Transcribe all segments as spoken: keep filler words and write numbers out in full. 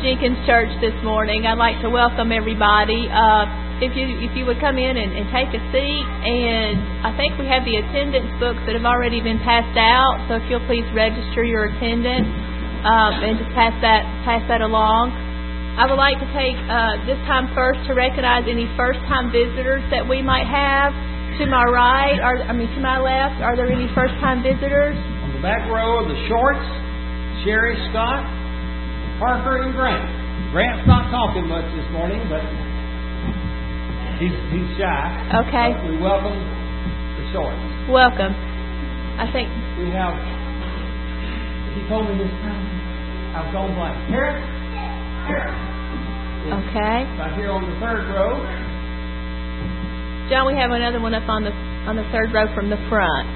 Jenkins Church this morning. I'd like to welcome everybody. Uh, if you if you would come in and, and take a seat, and I think we have the attendance books that have already been passed out. So if you'll please register your attendance um, and just pass that pass that along. I would like to take uh, this time first to recognize any first-time visitors that we might have. To my right, are, I mean to my left, are there any first-time visitors? On the back row are the Shorts, Sherry, Scott, Parker, and Grant. Grant's not talking much this morning, but he's he's shy. Okay. But we welcome the Shorts. Welcome. I think we have. He told me this time. I've gone blank. Harris. Harris. Okay. Right here on the third row. John, we have another one up on the on the third row from the front.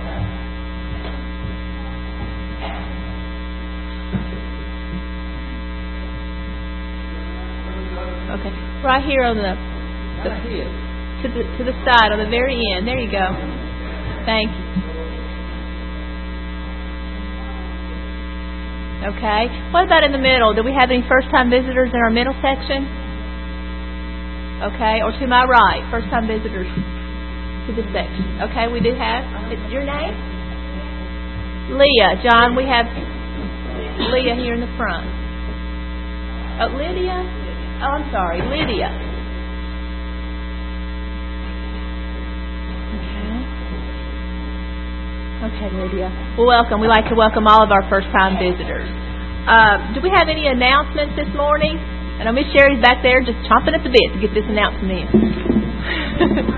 Okay, right here on the, the to the to the side on the very end. There you go. Thank you. Okay. What about in the middle? Do we have any first-time visitors in our middle section? Okay, or to my right, first-time visitors to this section. Okay, we do have. Your name? Leah. John, we have Leah here in the front. Oh, Lydia? Oh, I'm sorry, Lydia. Okay. Okay, Lydia. Well, welcome. We like to welcome all of our first-time visitors. Uh, do we have any announcements this morning? I know Miss Sherry's back there just chomping at the bit to get this announcement in.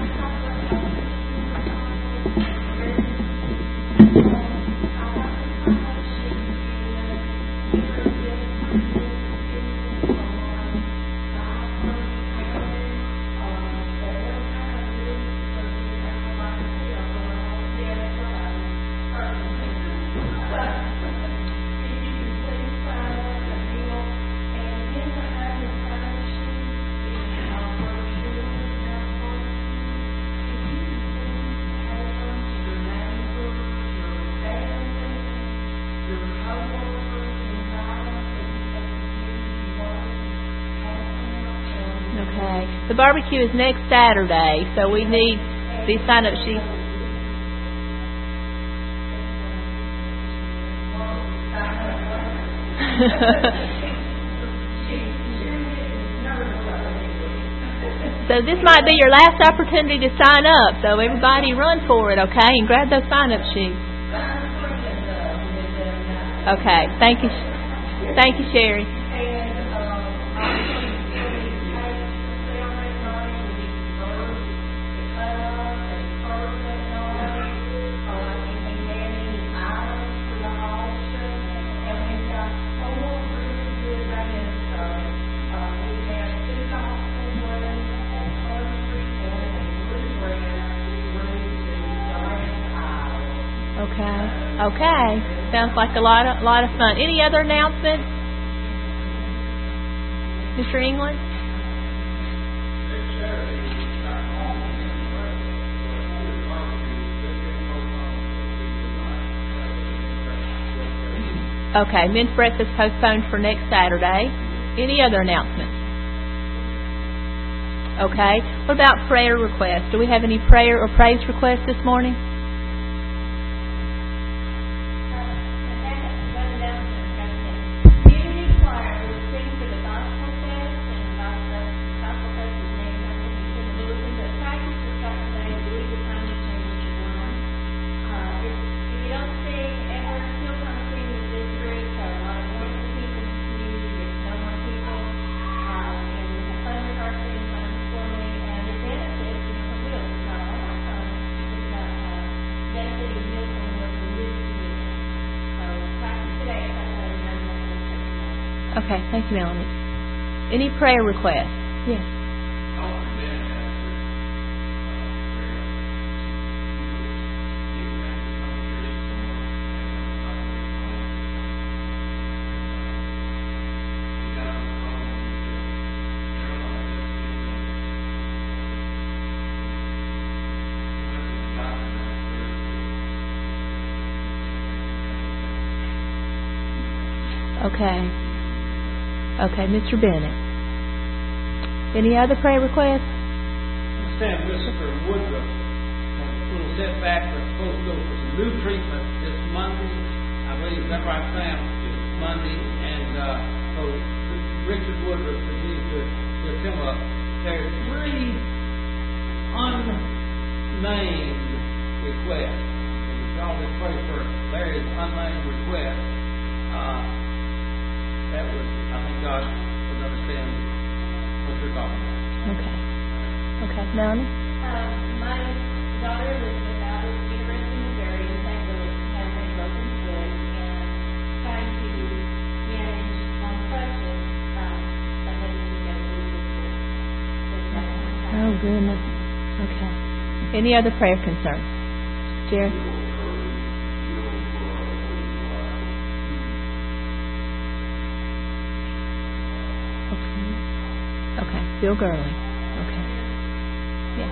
The barbecue is next Saturday, so we need these sign-up sheets. So this might be your last opportunity to sign up, so everybody run for it, okay? And grab those sign-up sheets. Okay, thank you. Thank you, Sherry. Okay. Okay. Sounds like a lot of lot of fun. Any other announcements, Mister England? Okay. Men's breakfast postponed for next Saturday. Any other announcements? Okay. What about prayer requests? Do we have any prayer or praise requests this morning? Okay, thank you, Melanie. Any prayer requests? Yes. Okay. Okay, Mister Bennett. Any other prayer requests? Understand Mister Woodruff had a little setback, but supposed to go for some new treatment this Monday. I believe, is that right, Sam? Monday. And uh, so Richard Woodruff continues to lift him up. There are three unnamed requests. And y'all just pray for Larry's unnamed request. Uh, that was, I think God would understand what you're talking about. Okay. Okay. Melanie? Um, my daughter lives at the University of Missouri in Saint Louis, has a broken foot, and trying to manage on crutches, um, but maybe we get a little bit. Oh, goodness. Okay. Any other prayer concerns? Jerry? Okay. Okay. Bill Gurley. Okay. Yeah.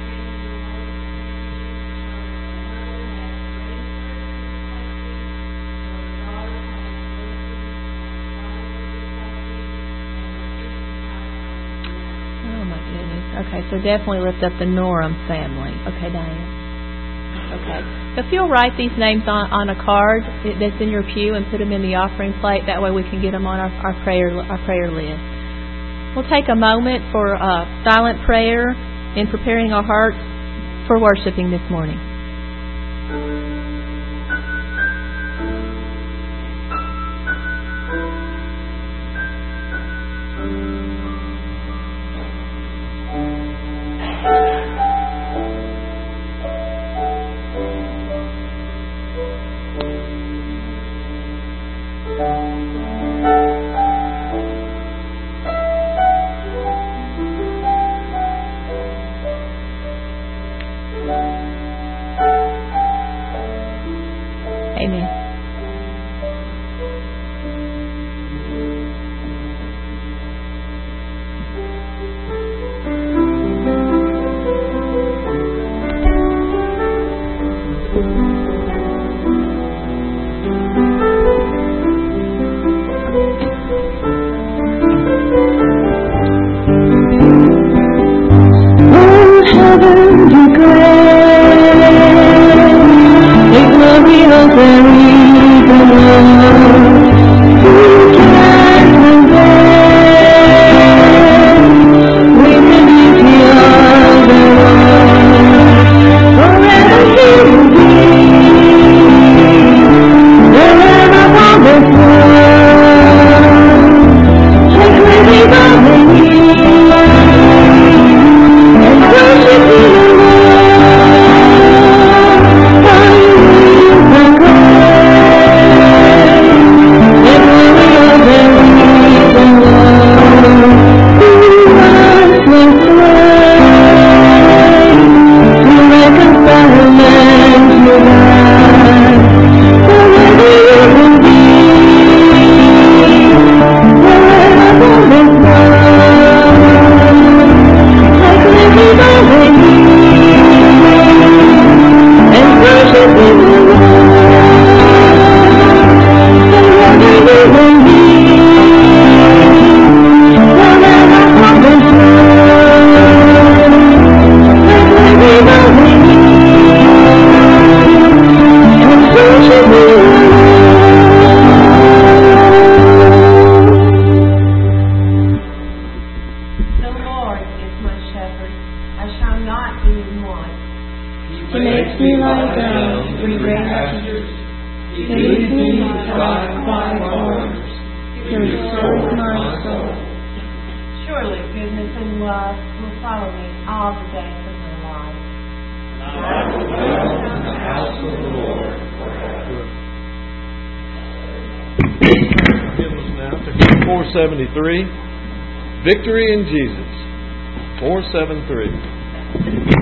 Oh, my goodness. Okay, so definitely lift up the Norum family. Okay, Diane. Okay. If you'll write these names on, on a card that's in your pew and put them in the offering plate, that way we can get them on our, our prayer our prayer list. We'll take a moment for uh, silent prayer in preparing our hearts for worshiping this morning. four seventy-three, Victory in Jesus, four seventy-three.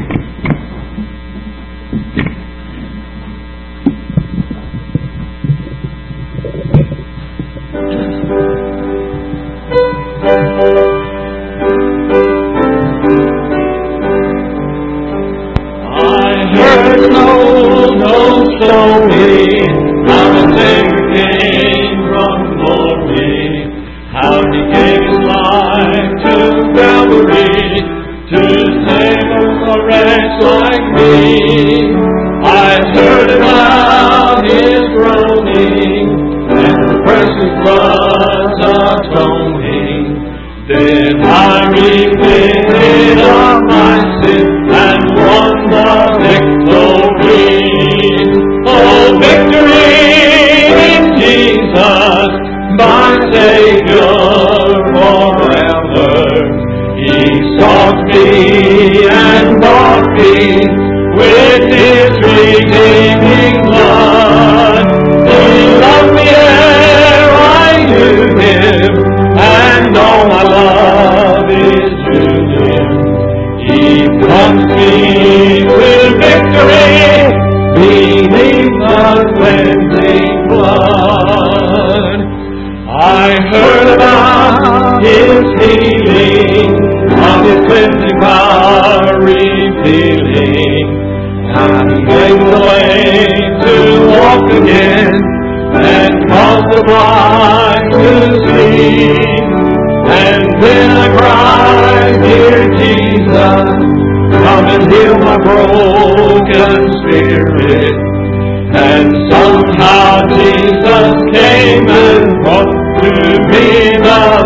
How He gave His life to Calvary to save a wretch like me. I've heard about His groaning and the precious blood's atoning. Then I repented of my sin and won the victory. Oh, victory in Jesus, my Savior forever. He sought me and bought me with His redeeming blood. He loved me ere I knew Him, and all my love is to Him. He comes me with victory beneath the cleansing blood. I heard about His healing, of His cleansing power revealing. How He made the lame to walk again, and caused the blind to see. And then I cried, Dear Jesus, come and heal my broken spirit. And somehow Jesus came and brought to me the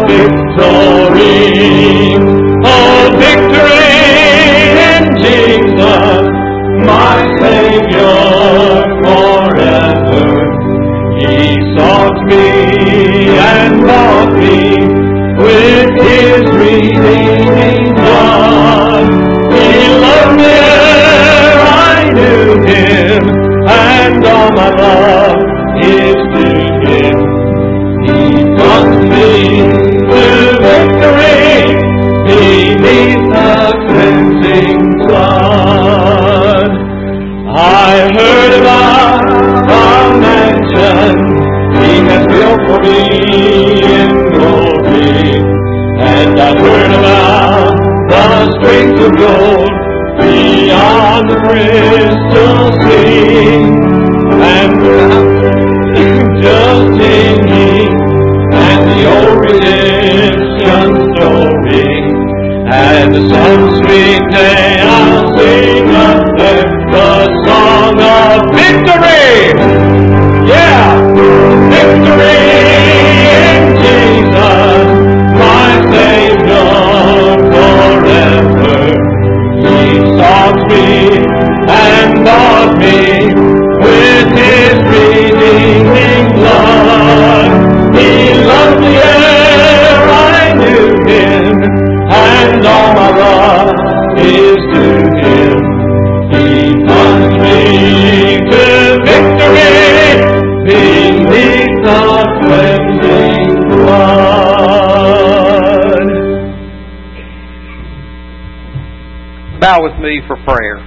victory. Oh, victory in Jesus, my Savior forever. He sought me and bought me with His redeeming blood. He loved me ere I knew Him, and all my love is to Him. He brought me to victory beneath the cleansing blood. I heard about a mansion He has built for me in glory, and I heard about the streets of gold beyond the crystal sea, and just in me and the old redemption story, and some sweet day I'll sing up there the song of victory. Yeah, victory in Jesus, my Savior forever. He sought me and bought me with His redeeming blood. He loved me ere I knew Him, and all my love is to Him. He plunged me to victory beneath the cleansing blood. Bow with me for prayer.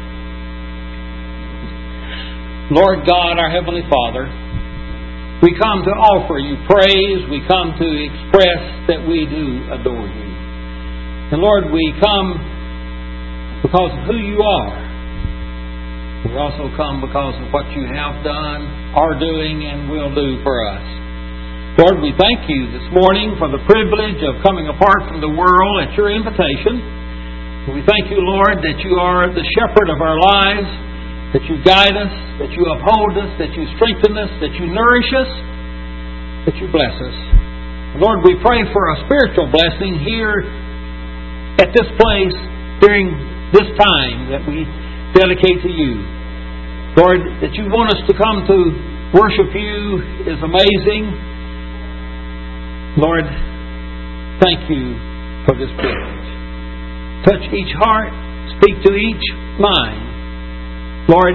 Lord God, our Heavenly Father, we come to offer You praise. We come to express that we do adore You. And Lord, we come because of who You are. We also come because of what You have done, are doing, and will do for us. Lord, we thank You this morning for the privilege of coming apart from the world at Your invitation. We thank You, Lord, that You are the shepherd of our lives, that You guide us, that You uphold us, that You strengthen us, that You nourish us, that You bless us. Lord, we pray for a spiritual blessing here at this place during this time that we dedicate to You. Lord, that You want us to come to worship You is amazing. Lord, thank You for this privilege. Touch each heart, speak to each mind. Lord,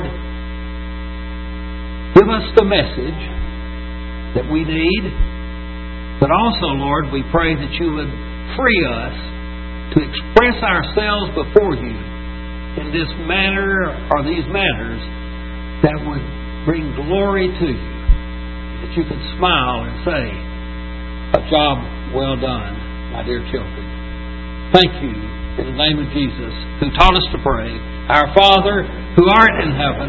give us the message that we need, but also, Lord, we pray that You would free us to express ourselves before You in this manner or these manners that would bring glory to You, that You could smile and say, a job well done, my dear children. Thank You in the name of Jesus, who taught us to pray, Our Father, who art in heaven,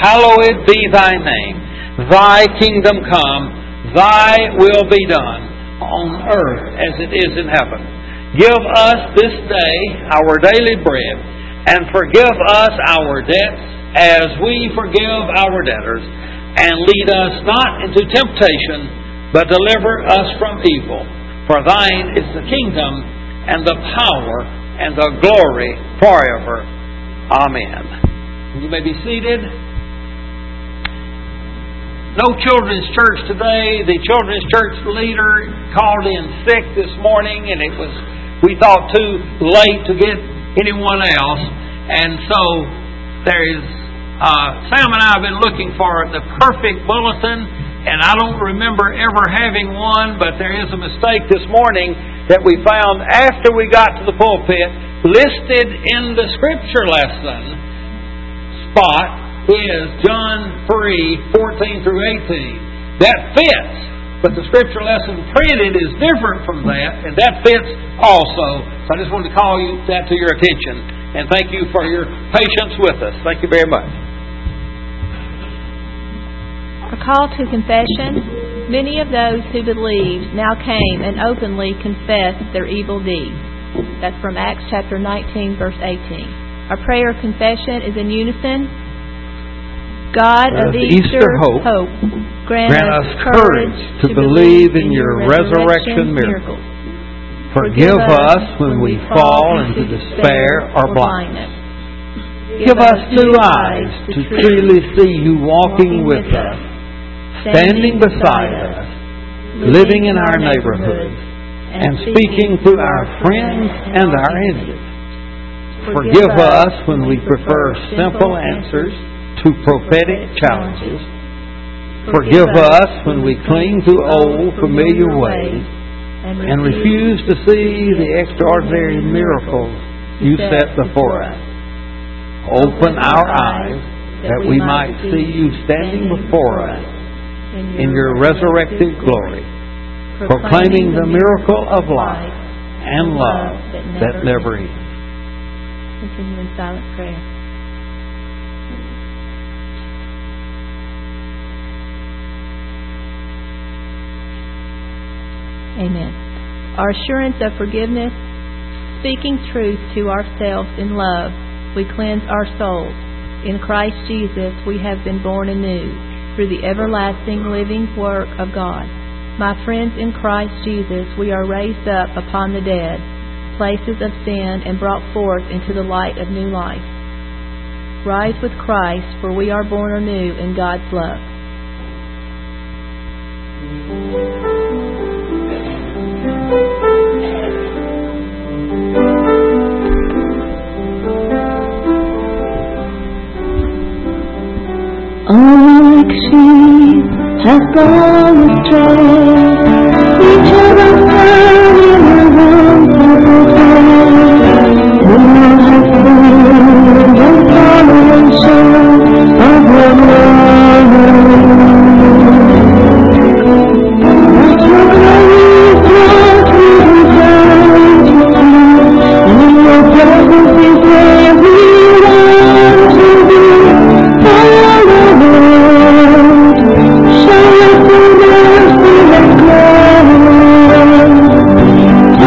hallowed be Thy name. Thy kingdom come, Thy will be done on earth as it is in heaven. Give us this day our daily bread, and forgive us our debts as we forgive our debtors. And lead us not into temptation, but deliver us from evil. For thine is the kingdom, and the power, and the glory forever. Amen. You may be seated. No children's church today. The children's church leader called in sick this morning, and it was, we thought, too late to get anyone else. And so there is, uh, Sam and I have been looking for the perfect bulletin, and I don't remember ever having one, but there is a mistake this morning that we found after we got to the pulpit. Listed in the scripture lesson spot is John three, fourteen through eighteen. That fits, but the scripture lesson printed is different from that, and that fits also. So I just wanted to call you that to your attention, and thank you for your patience with us. Thank you very much. A call to confession. Many of those who believed now came and openly confessed their evil deeds. That's from Acts chapter nineteen, verse eighteen. Our prayer of confession is in unison. God of Easter, Easter hope, hope grant, grant us courage to believe in your resurrection miracles. Forgive us when we fall into despair or blindness. Give us two eyes to truly see you walking with us, standing beside us, living in our neighborhoods, and speaking to our friends and our enemies. Forgive us when we prefer simple answers to prophetic challenges. Forgive us when we cling to old, familiar ways and refuse to see the extraordinary miracles you set before us. Open our eyes that we might see you standing before us in your resurrected glory, proclaiming the miracle of life and love that never ends. Continue in silent prayer. Amen. Our assurance of forgiveness, speaking truth to ourselves in love, we cleanse our souls. In Christ Jesus we have been born anew through the everlasting living work of God. My friends, in Christ Jesus we are raised up upon the dead places of sin and brought forth into the light of new life. Rise with Christ, for we are born anew in God's love. Like sheep have gone astray, each of us turning around separate ways. We all have sinned and fallen short of your glory. That's your grace brought me down to see, and your presence is where we want to be. Show us the mercy and grace.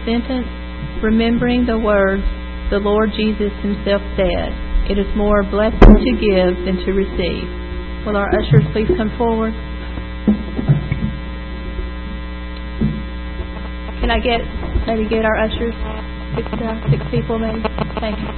sentence, remembering the words the Lord Jesus himself said, "It is more blessed to give than to receive." Will our ushers please come forward? Can I get, maybe get our ushers, six, uh, six people maybe? Thank you.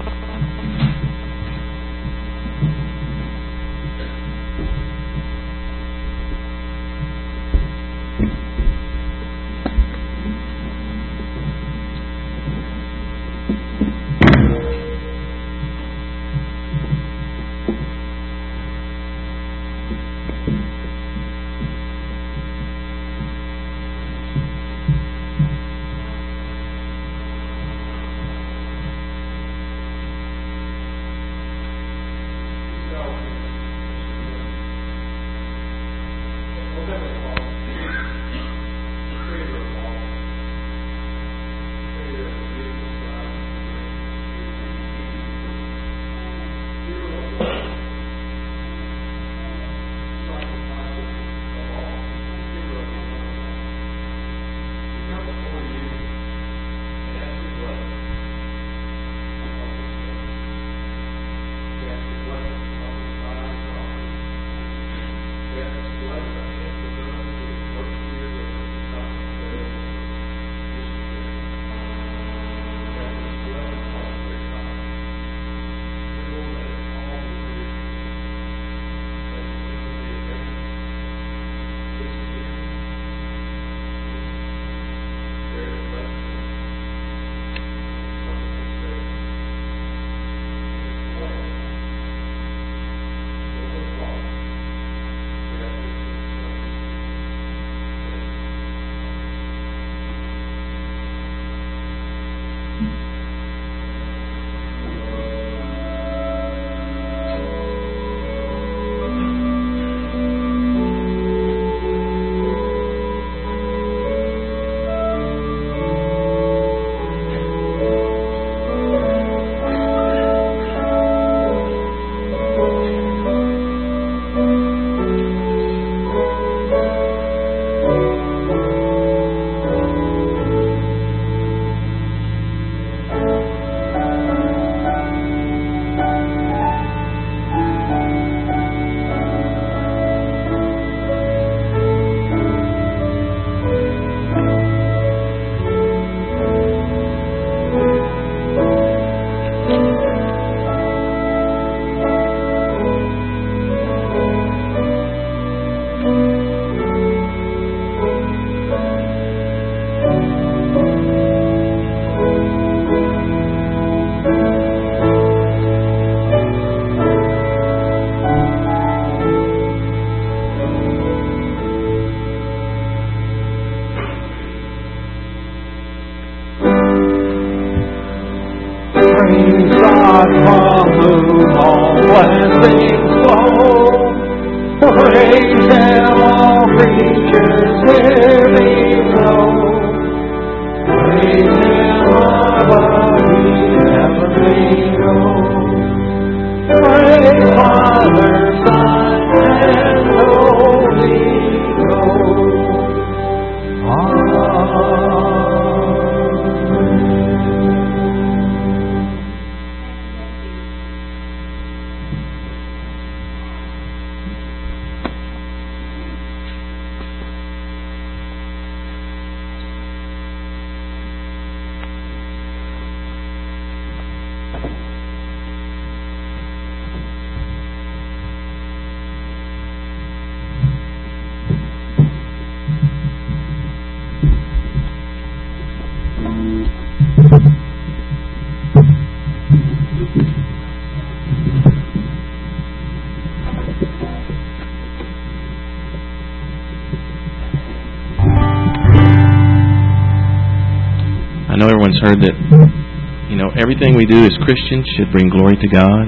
I know everyone's heard that, you know, everything we do as Christians should bring glory to God.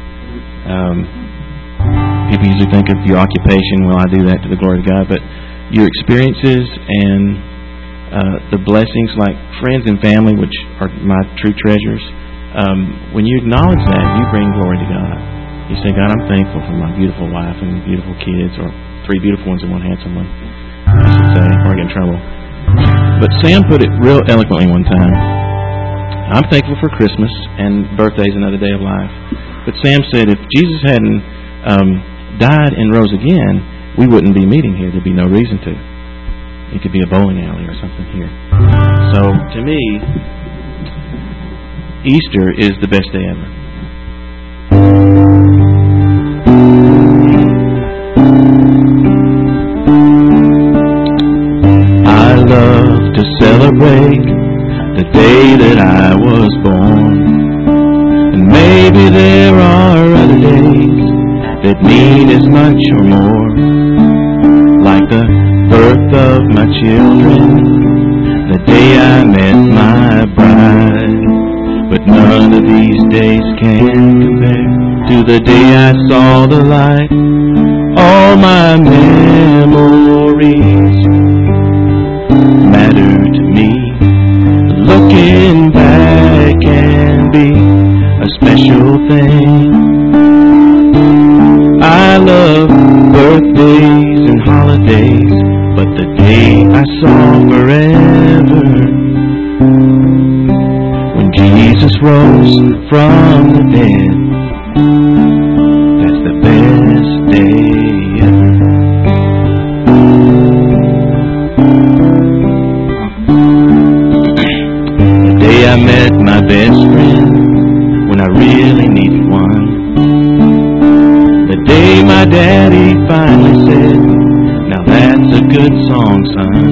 Um, people usually think of your occupation, well, I do that to the glory of God, but your experiences and uh, the blessings like friends and family, which are my true treasures, um, when you acknowledge that, you bring glory to God. You say, God, I'm thankful for my beautiful wife and beautiful kids, or three beautiful ones and one handsome one, I should say, or I get in trouble. But Sam put it real eloquently one time. I'm thankful for Christmas, and birthday's another day of life. But Sam said if Jesus hadn't um, died and rose again, we wouldn't be meeting here. There'd be no reason to. It could be a bowling alley or something here. So, to me, Easter is the best day ever. I love to celebrate the day that I was born. And maybe there are other days that mean as much or more, like the birth of my children, the day I met my bride. But none of these days can compare to the day I saw the light. All my memories matter to me. Looking back can be a special thing. I love birthdays and holidays, but the day I saw forever, when Jesus rose from the dead, that's the best day ever. The day I met my best friend, when I really needed one. The day my daddy finally said, now that's a good song, son.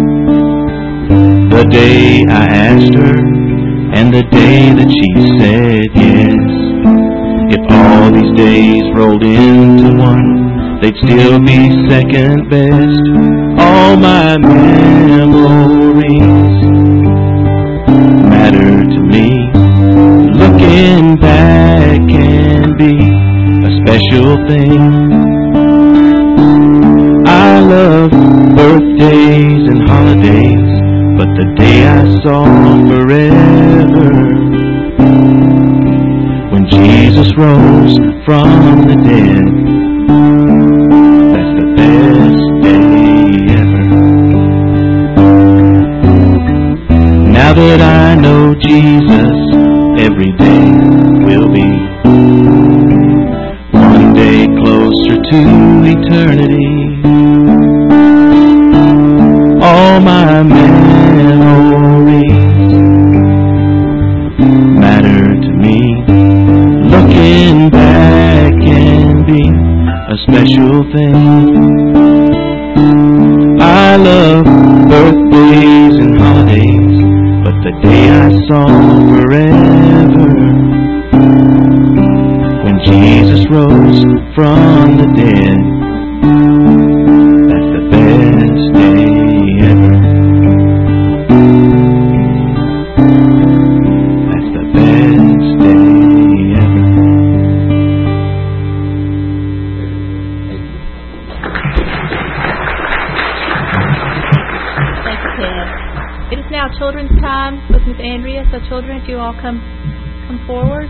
The day I asked her, and the day that she said yes. If all these days rolled into one, they'd still be second best. All my memories matter to me. Looking back can be a special thing. I love birthdays and holidays, but the day I saw forever, when Jesus rose from the dead, that's the best day ever. Now that I know Jesus, every day will be one day closer to eternity. All my memories matter to me. Looking back can be a special thing. I love birthdays and holidays, but the day I saw forever, when Jesus rose from the dead, that's the best day ever. That's the best day ever. Thank you, Ted. It is now children's time with Miss Andrea. So, children, if you all come come forward.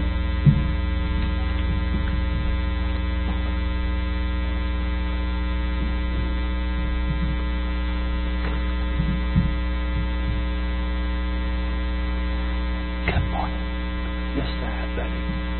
Good morning. Yes, sir, buddy.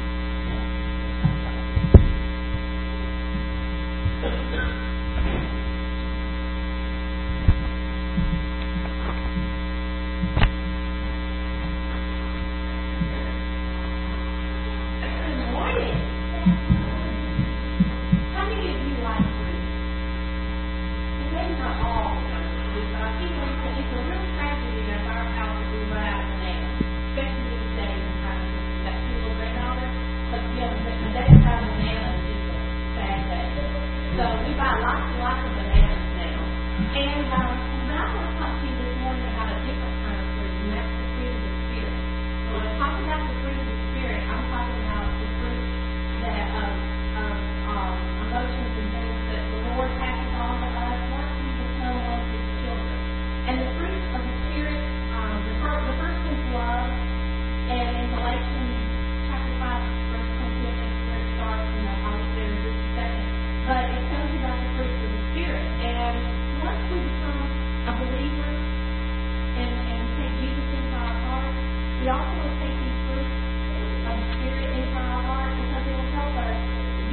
But it tells you about the fruits of the Spirit. And once we become a believer, we become a believer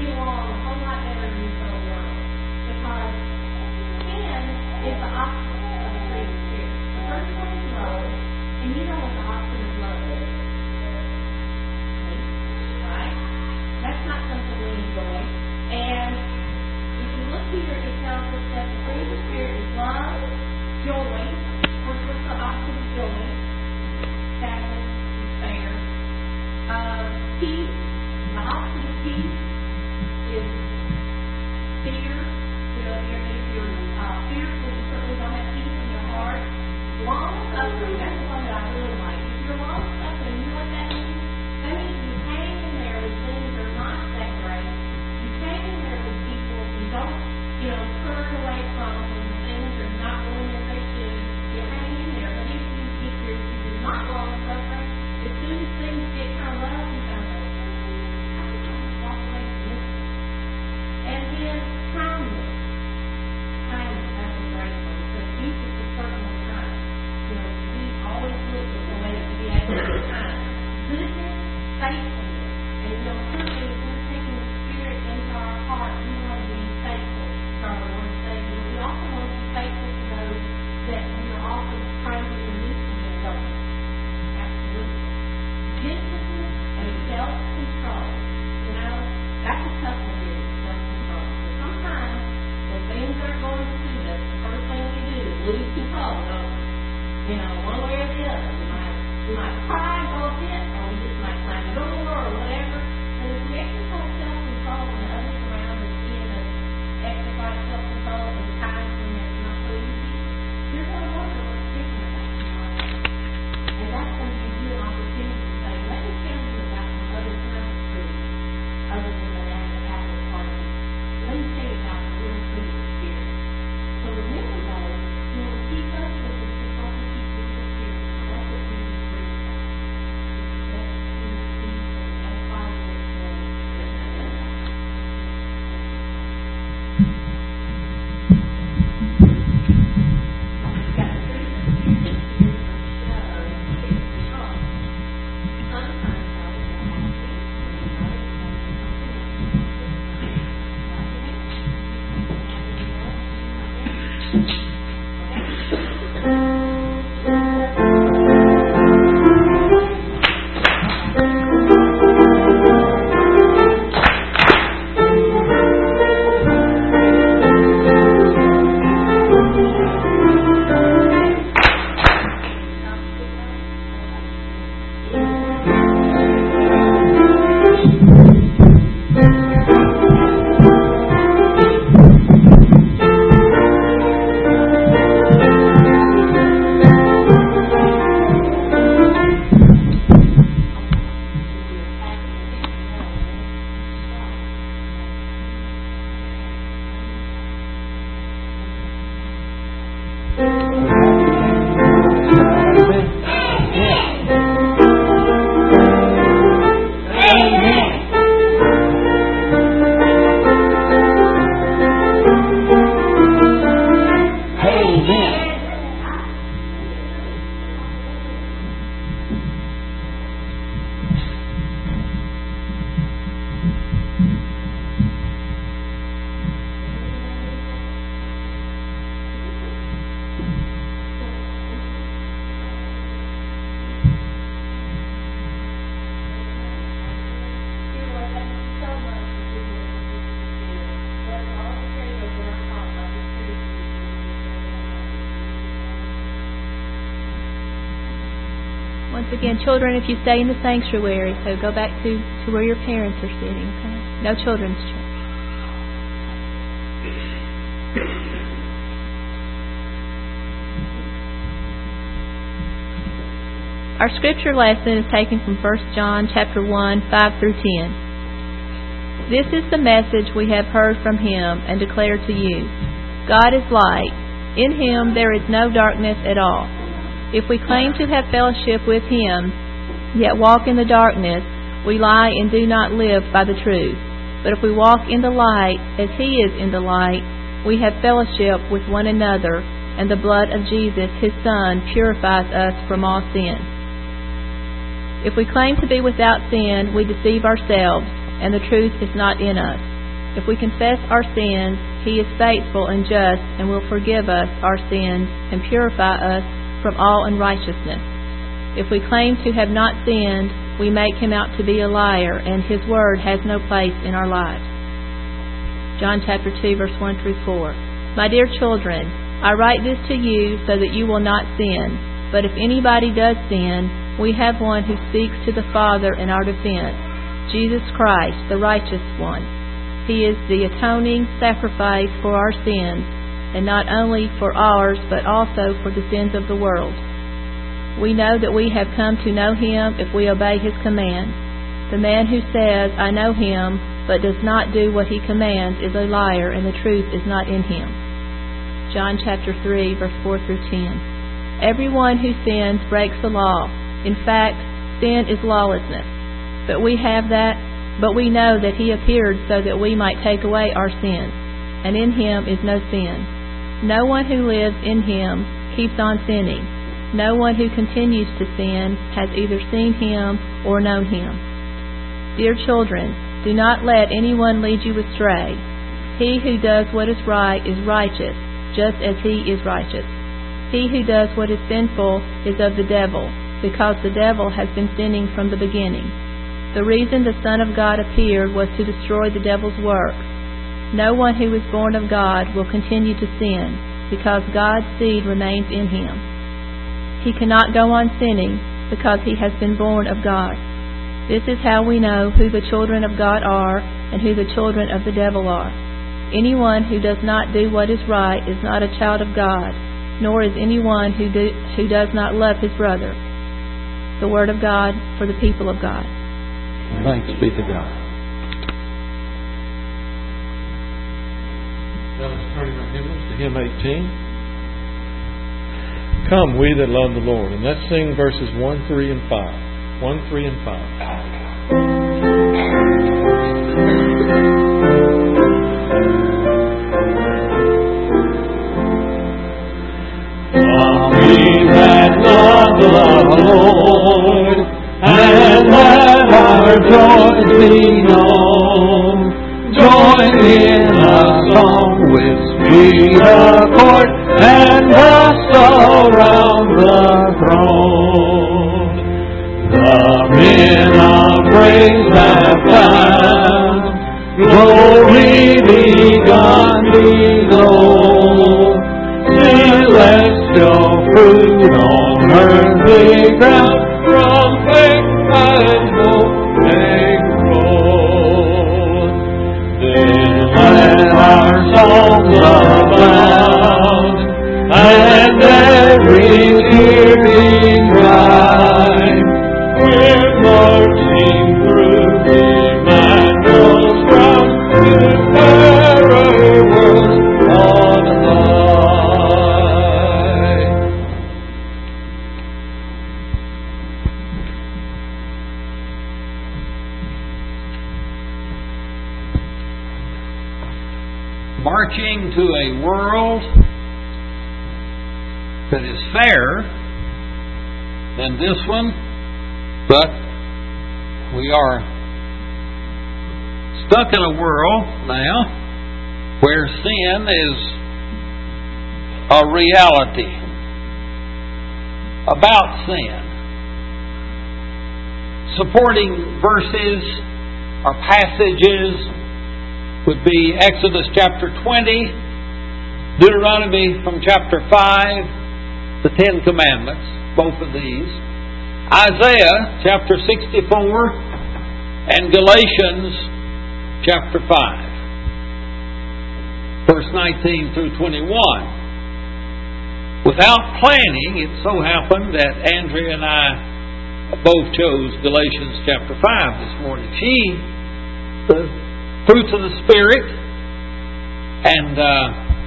get along a whole lot better in this whole world. Because sin is the opposite of the fruit of the Spirit. The first one is love, and you know what the opposite of love is. Right? That's not something we enjoy. And if you look here, it tells us that the fruit of the Spirit is love, joy. What's the opposite of joy? Sadness, despair. Uh, peace. The opposite of peace is fear. You know, if you're, if you're uh, fearful, you certainly don't have peace in your heart. Long suffering. That's the one that I really like. If you're long suffering, you know what that means? That means you hang in there with things that are not that great. You hang in there with people you don't, you know, turn away from when things are not going as they should. You hang in there. But if you if you're, if you're not long suffering, as soon as things get kind of rough, you kind of go, I can kind of walk away from this. And then kindness. Kindness, that's a great one because Jesus is certainly kind. You know, we always look at the way to be able to be kind. Goodness, faithfulness. And you know, certainly if we're taking the Spirit into our heart, we want to be faithful to our Lord and Savior. We also want to be faithful to those that we are also trying to convince them to go. Absolutely. Gentleness and self-control. You know, that's a tough one here, self-control. But sometimes when things are going to suit us, the first thing we do is lose control, don't we? You know, one way or the other. We might, we might cry, go a bit, or we just might climb the door or whatever. And if we exercise self-control and others around us seeing us exercise self-control in times when it's not so easy, you're going to wonder what's different about you. And that's going to give you an opportunity to say, let me tell you about some other kinds of fruit other than the natural apple party. Let me tell you about the real fruit of the Spirit. So remember those, you know, keep up with this to help you keep your Spirit. That's what Jesus brings us. That's peace, peace, and that's why we're Once again, children, if you stay in the sanctuary, so go back to, to where your parents are sitting, okay? No children's church. Our scripture lesson is taken from First John chapter one, five through ten. This is the message we have heard from Him and declare to you. God is light. In Him there is no darkness at all. If we claim to have fellowship with Him, yet walk in the darkness, we lie and do not live by the truth. But if we walk in the light, as He is in the light, we have fellowship with one another, and the blood of Jesus, His Son, purifies us from all sin. If we claim to be without sin, we deceive ourselves, and the truth is not in us. If we confess our sins, He is faithful and just and will forgive us our sins and purify us from all unrighteousness. If we claim to have not sinned, we make Him out to be a liar, and His word has no place in our lives. John chapter two, verse one through four. My dear children, I write this to you so that you will not sin. But if anybody does sin, we have one who speaks to the Father in our defense, Jesus Christ, the righteous one. He is the atoning sacrifice for our sins, and not only for ours, but also for the sins of the world. We know that we have come to know Him if we obey His commands. The man who says, I know Him, but does not do what He commands is a liar, and the truth is not in him. John chapter three, verse four through ten. Everyone who sins breaks the law. In fact, sin is lawlessness. But we have that, but we know that He appeared so that we might take away our sins, and in Him is no sin. No one who lives in Him keeps on sinning. No one who continues to sin has either seen Him or known Him. Dear children, do not let anyone lead you astray. He who does what is right is righteous, just as He is righteous. He who does what is sinful is of the devil, because the devil has been sinning from the beginning. The reason the Son of God appeared was to destroy the devil's works. No one who is born of God will continue to sin, because God's seed remains in him. He cannot go on sinning, because he has been born of God. This is how we know who the children of God are and who the children of the devil are. Anyone who does not do what is right is not a child of God, nor is anyone who, do, who does not love his brother. The Word of God for the people of God. Thanks be to God. Let us turn our hymnals to hymn eighteen. Come, we that love the Lord. And let's sing verses one, three, and five. one, three, and five. Come, we that love the Lord, and let our joys be known. Join in a song with sweet accord, and dust around the throne. The men of praise have found glory begun below. Celestial fruit on earthly ground, from faith and hope take root. Then let our songs abound, and every tear be dried. We're marching through Emmanuel's ground, His very words on high. Marching to a world that is fairer than this one, but we are stuck in a world now where sin is a reality. About sin, supporting verses or passages would be Exodus chapter twenty, Deuteronomy from chapter five, the Ten Commandments, both of these, Isaiah chapter sixty-four, and Galatians chapter five, verse nineteen through twenty-one. Without planning, it so happened that Andrea and I both chose Galatians chapter five this morning. She, the fruits of the Spirit, and uh,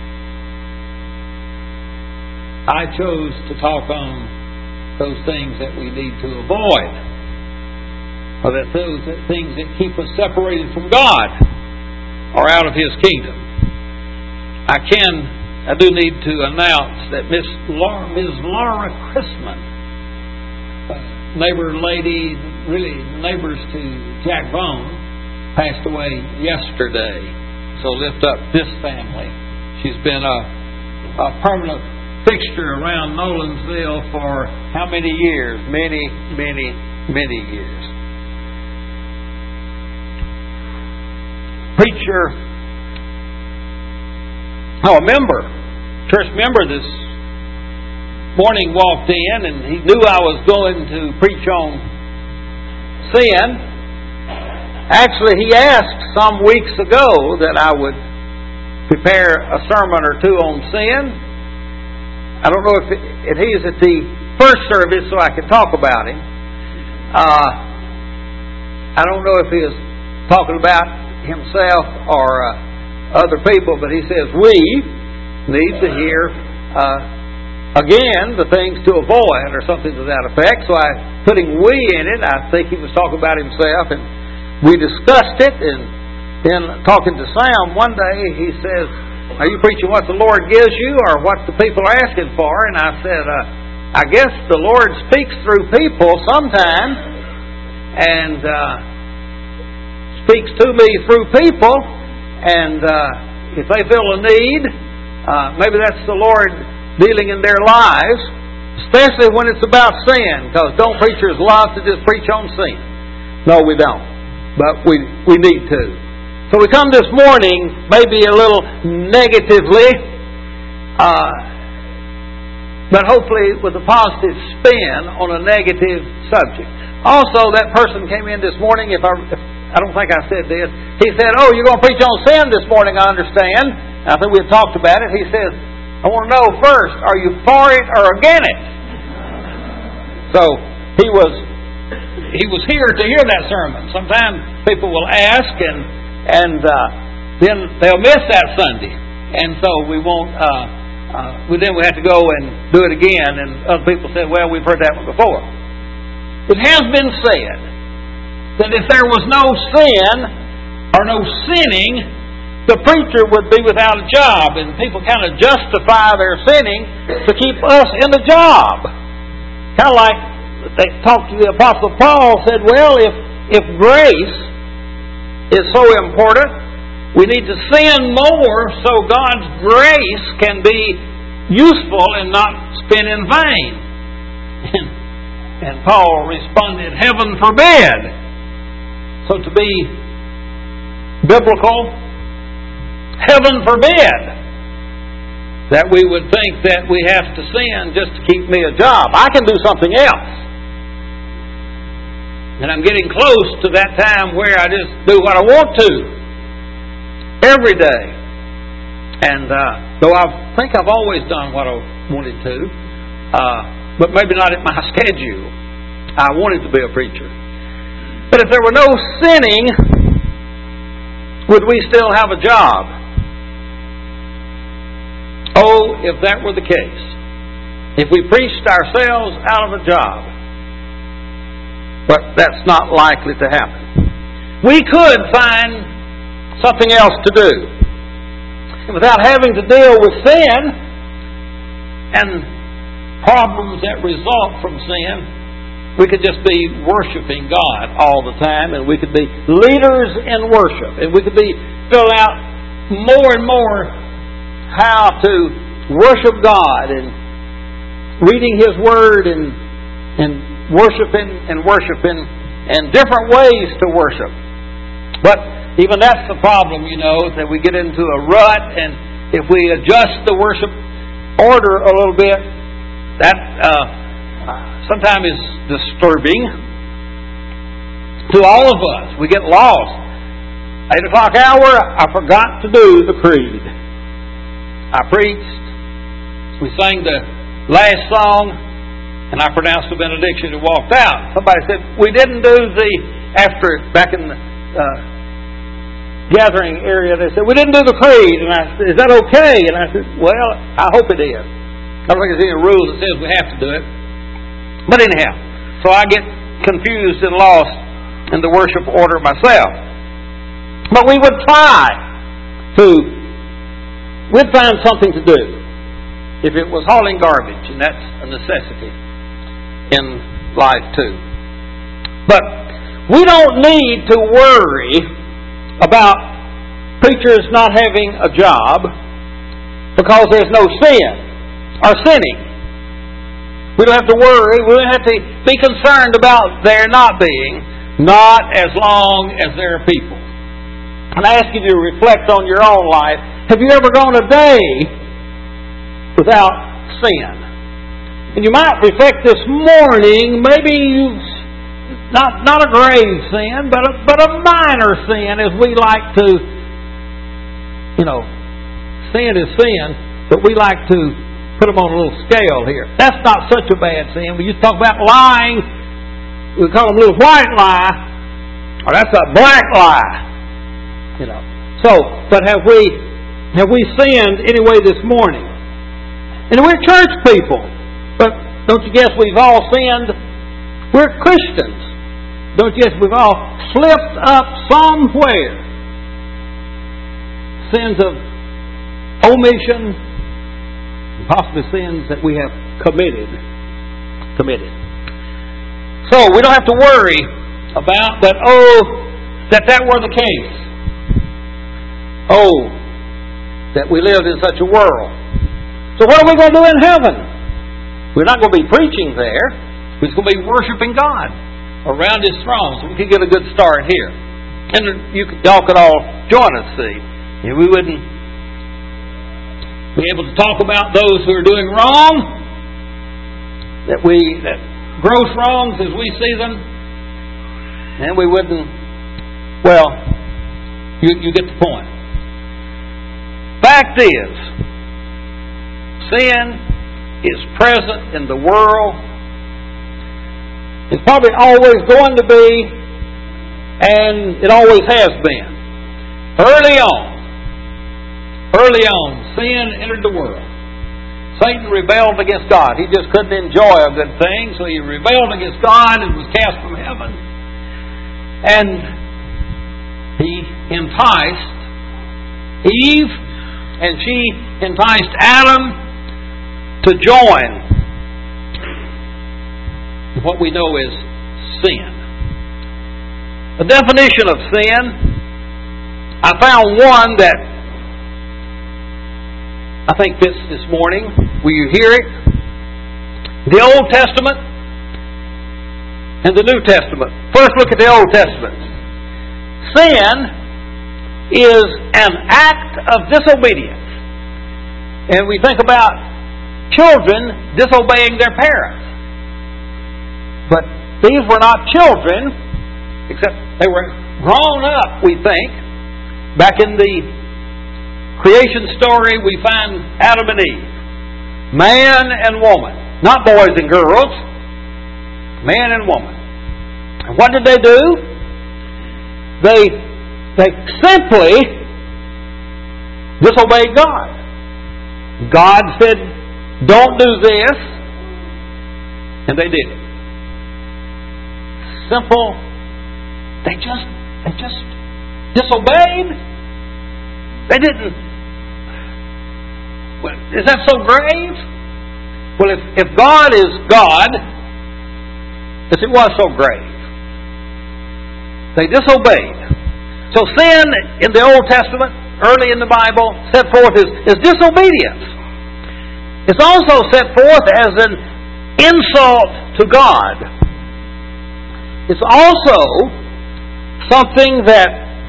I chose to talk on those things that we need to avoid, or that those that things that keep us separated from God or out of His kingdom. I can, I do need to announce that Miss Laura, Miss Laura Chrisman, neighbor lady, really neighbors to Jack Bone, passed away yesterday. So lift up this family. She's been a, a permanent fixture around Nolensville for how many years? Many, many, many years. Preacher, oh, a member, church member this morning walked in and he knew I was going to preach on sin. Actually, he asked some weeks ago that I would prepare a sermon or two on sin. I don't know if, it, if he is at the first service so I could talk about him. Uh, I don't know if he is talking about himself or uh, other people, but he says we need to hear uh, again the things to avoid or something to that effect. So I putting we in it, I think he was talking about himself, and we discussed it. And then talking to Sam one day, he says, "Are you preaching what the Lord gives you or what the people are asking for?" And I said, uh, "I guess the Lord speaks through people sometimes, and uh, speaks to me through people, and uh, if they feel a need, uh, maybe that's the Lord dealing in their lives, especially when it's about sin, because don't preachers love to just preach on sin?" No, we don't, but we we need to. So we come this morning maybe a little negatively, uh, but hopefully with a positive spin on a negative subject. Also, that person came in this morning, if I... If, I don't think I said this. He said, "Oh, you're going to preach on sin this morning, I understand." I think we've talked about it. He says, "I want to know first, are you for it or against it?" So he was he was here to hear that sermon. Sometimes people will ask, and and uh, then they'll miss that Sunday, and so we won't. Uh, uh, we then we have to go and do it again. And other people say, "Well, we've heard that one before." It has been said that if there was no sin or no sinning, the preacher would be without a job, and people kind of justify their sinning to keep us in the job. Kind of like they talked to the Apostle Paul, said, "Well, if if grace is so important, we need to sin more so God's grace can be useful and not spent in vain." And, and Paul responded, "Heaven forbid." So to be biblical, heaven forbid that we would think that we have to sin just to keep me a job. I can do something else. And I'm getting close to that time where I just do what I want to every day. And uh, though I think I've always done what I wanted to, uh, but maybe not at my schedule, I wanted to be a preacher. But if there were no sinning, would we still have a job? Oh, if that were the case. If we preached ourselves out of a job. But that's not likely to happen. We could find something else to do. Without having to deal with sin and problems that result from sin, we could just be worshiping God all the time, and we could be leaders in worship, and we could be filling out more and more how to worship God and reading His Word and and worshiping and worshiping and different ways to worship. But even that's the problem, you know, that we get into a rut, and if we adjust the worship order a little bit, that uh, sometimes is disturbing to all of us. We get lost. Eight o'clock hour, I forgot to do the creed. I preached. We sang the last song, and I pronounced the benediction and walked out. Somebody said, "We didn't do the," after, back in the uh, gathering area, they said, "We didn't do the creed." And I said, "Is that okay?" And I said, "Well, I hope it is. I don't think there's any rule that says we have to do it." But anyhow, so I get confused and lost in the worship order myself. But we would try to, we'd find something to do. If it was hauling garbage, and that's a necessity in life too. But we don't need to worry about preacher is not having a job because there's no sin or sinning. We don't have to worry. We don't have to be concerned about there not being, not as long as there are people. And I ask you to reflect on your own life. Have you ever gone a day without sin? And you might reflect this morning, maybe you've not not a grave sin, but a, but a minor sin, as we like to, you know, sin is sin, but we like to put them on a little scale here. That's not such a bad sin. We used to talk about lying. We call them a little white lie, or that's a black lie. You know. So, but have we have we sinned anyway this morning? And we're church people, but don't you guess we've all sinned? We're Christians. Don't you guess we've all slipped up somewhere? Sins of omission, possibly sins that we have committed. Committed. So we don't have to worry about that. Oh, that that were the case. Oh, that we lived in such a world. So what are we going to do in heaven? We're not going to be preaching there. We're just going to be worshiping God around His throne. So we can get a good start here. And you could, y'all could all join us, see. And we wouldn't be able to talk about those who are doing wrong, that we, that gross wrongs as we see them, and we wouldn't, well, you, you get the point. Fact is, sin is present in the world. It's probably always going to be, and it always has been. Early on, early on, sin entered the world. Satan rebelled against God. He just couldn't enjoy a good thing, so he rebelled against God and was cast from heaven. And he enticed Eve, and she enticed Adam to join what we know is sin. The definition of sin, I found one that I think fits this morning. Will you hear it? The Old Testament and the New Testament. First, look at the Old Testament. Sin is an act of disobedience. And we think about children disobeying their parents. But these were not children, except they were grown up, we think. Back in the creation story, we find Adam and Eve. Man and woman. Not boys and girls. Man and woman. And what did they do? They They simply disobeyed God. God said, don't do this. And they did it. Simple. They just, they just disobeyed. They didn't. Well, is that so grave? Well, if, if God is God, yes, it was so grave. They disobeyed. So sin in the Old Testament, early in the Bible, set forth as, as disobedience. It's also set forth as an insult to God. It's also something that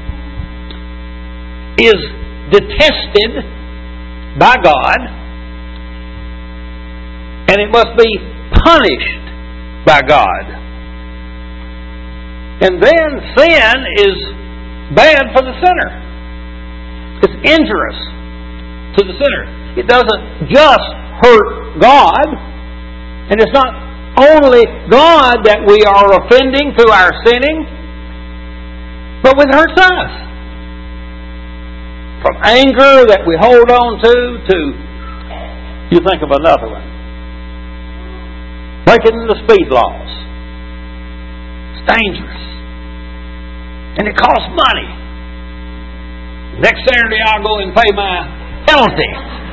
is detested by God, and it must be punished by God. And then sin is bad for the sinner. It's injurious to the sinner. It doesn't just hurt God, and it's not only God that we are offending through our sinning, but it hurts us. From anger that we hold on to, to, you think of another one, breaking the speed laws. It's dangerous. And it costs money. Next Saturday I'll go and pay my penalty.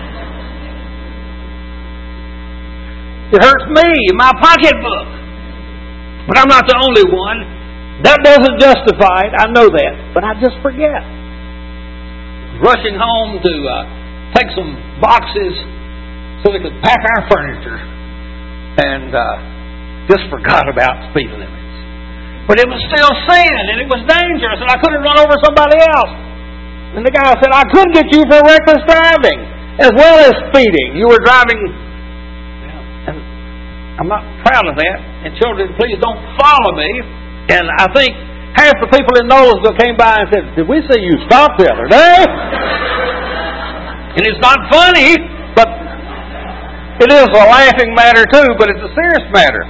It hurts me in my pocketbook. But I'm not the only one. That doesn't justify it. I know that. But I just forget. rushing home to uh, take some boxes so we could pack our furniture, and uh, just forgot about speed limits. But it was still sin, and it was dangerous, and I couldn't run over somebody else. And the guy said, I couldn't get you for reckless driving, as well as speeding. You were driving, and I'm not proud of that. And children, please don't follow me. And I think half the people in Nolensville came by and said, did we see you stop the other day? And it's not funny, but it is a laughing matter too, but it's a serious matter.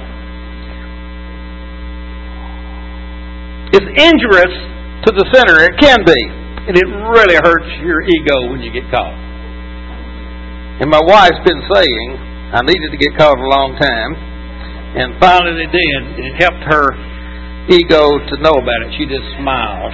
It's injurious to the sinner. It can be. And it really hurts your ego when you get caught. And my wife's been saying, I needed to get caught a long time. And finally they did. It helped her ego to know about it. She just smiled.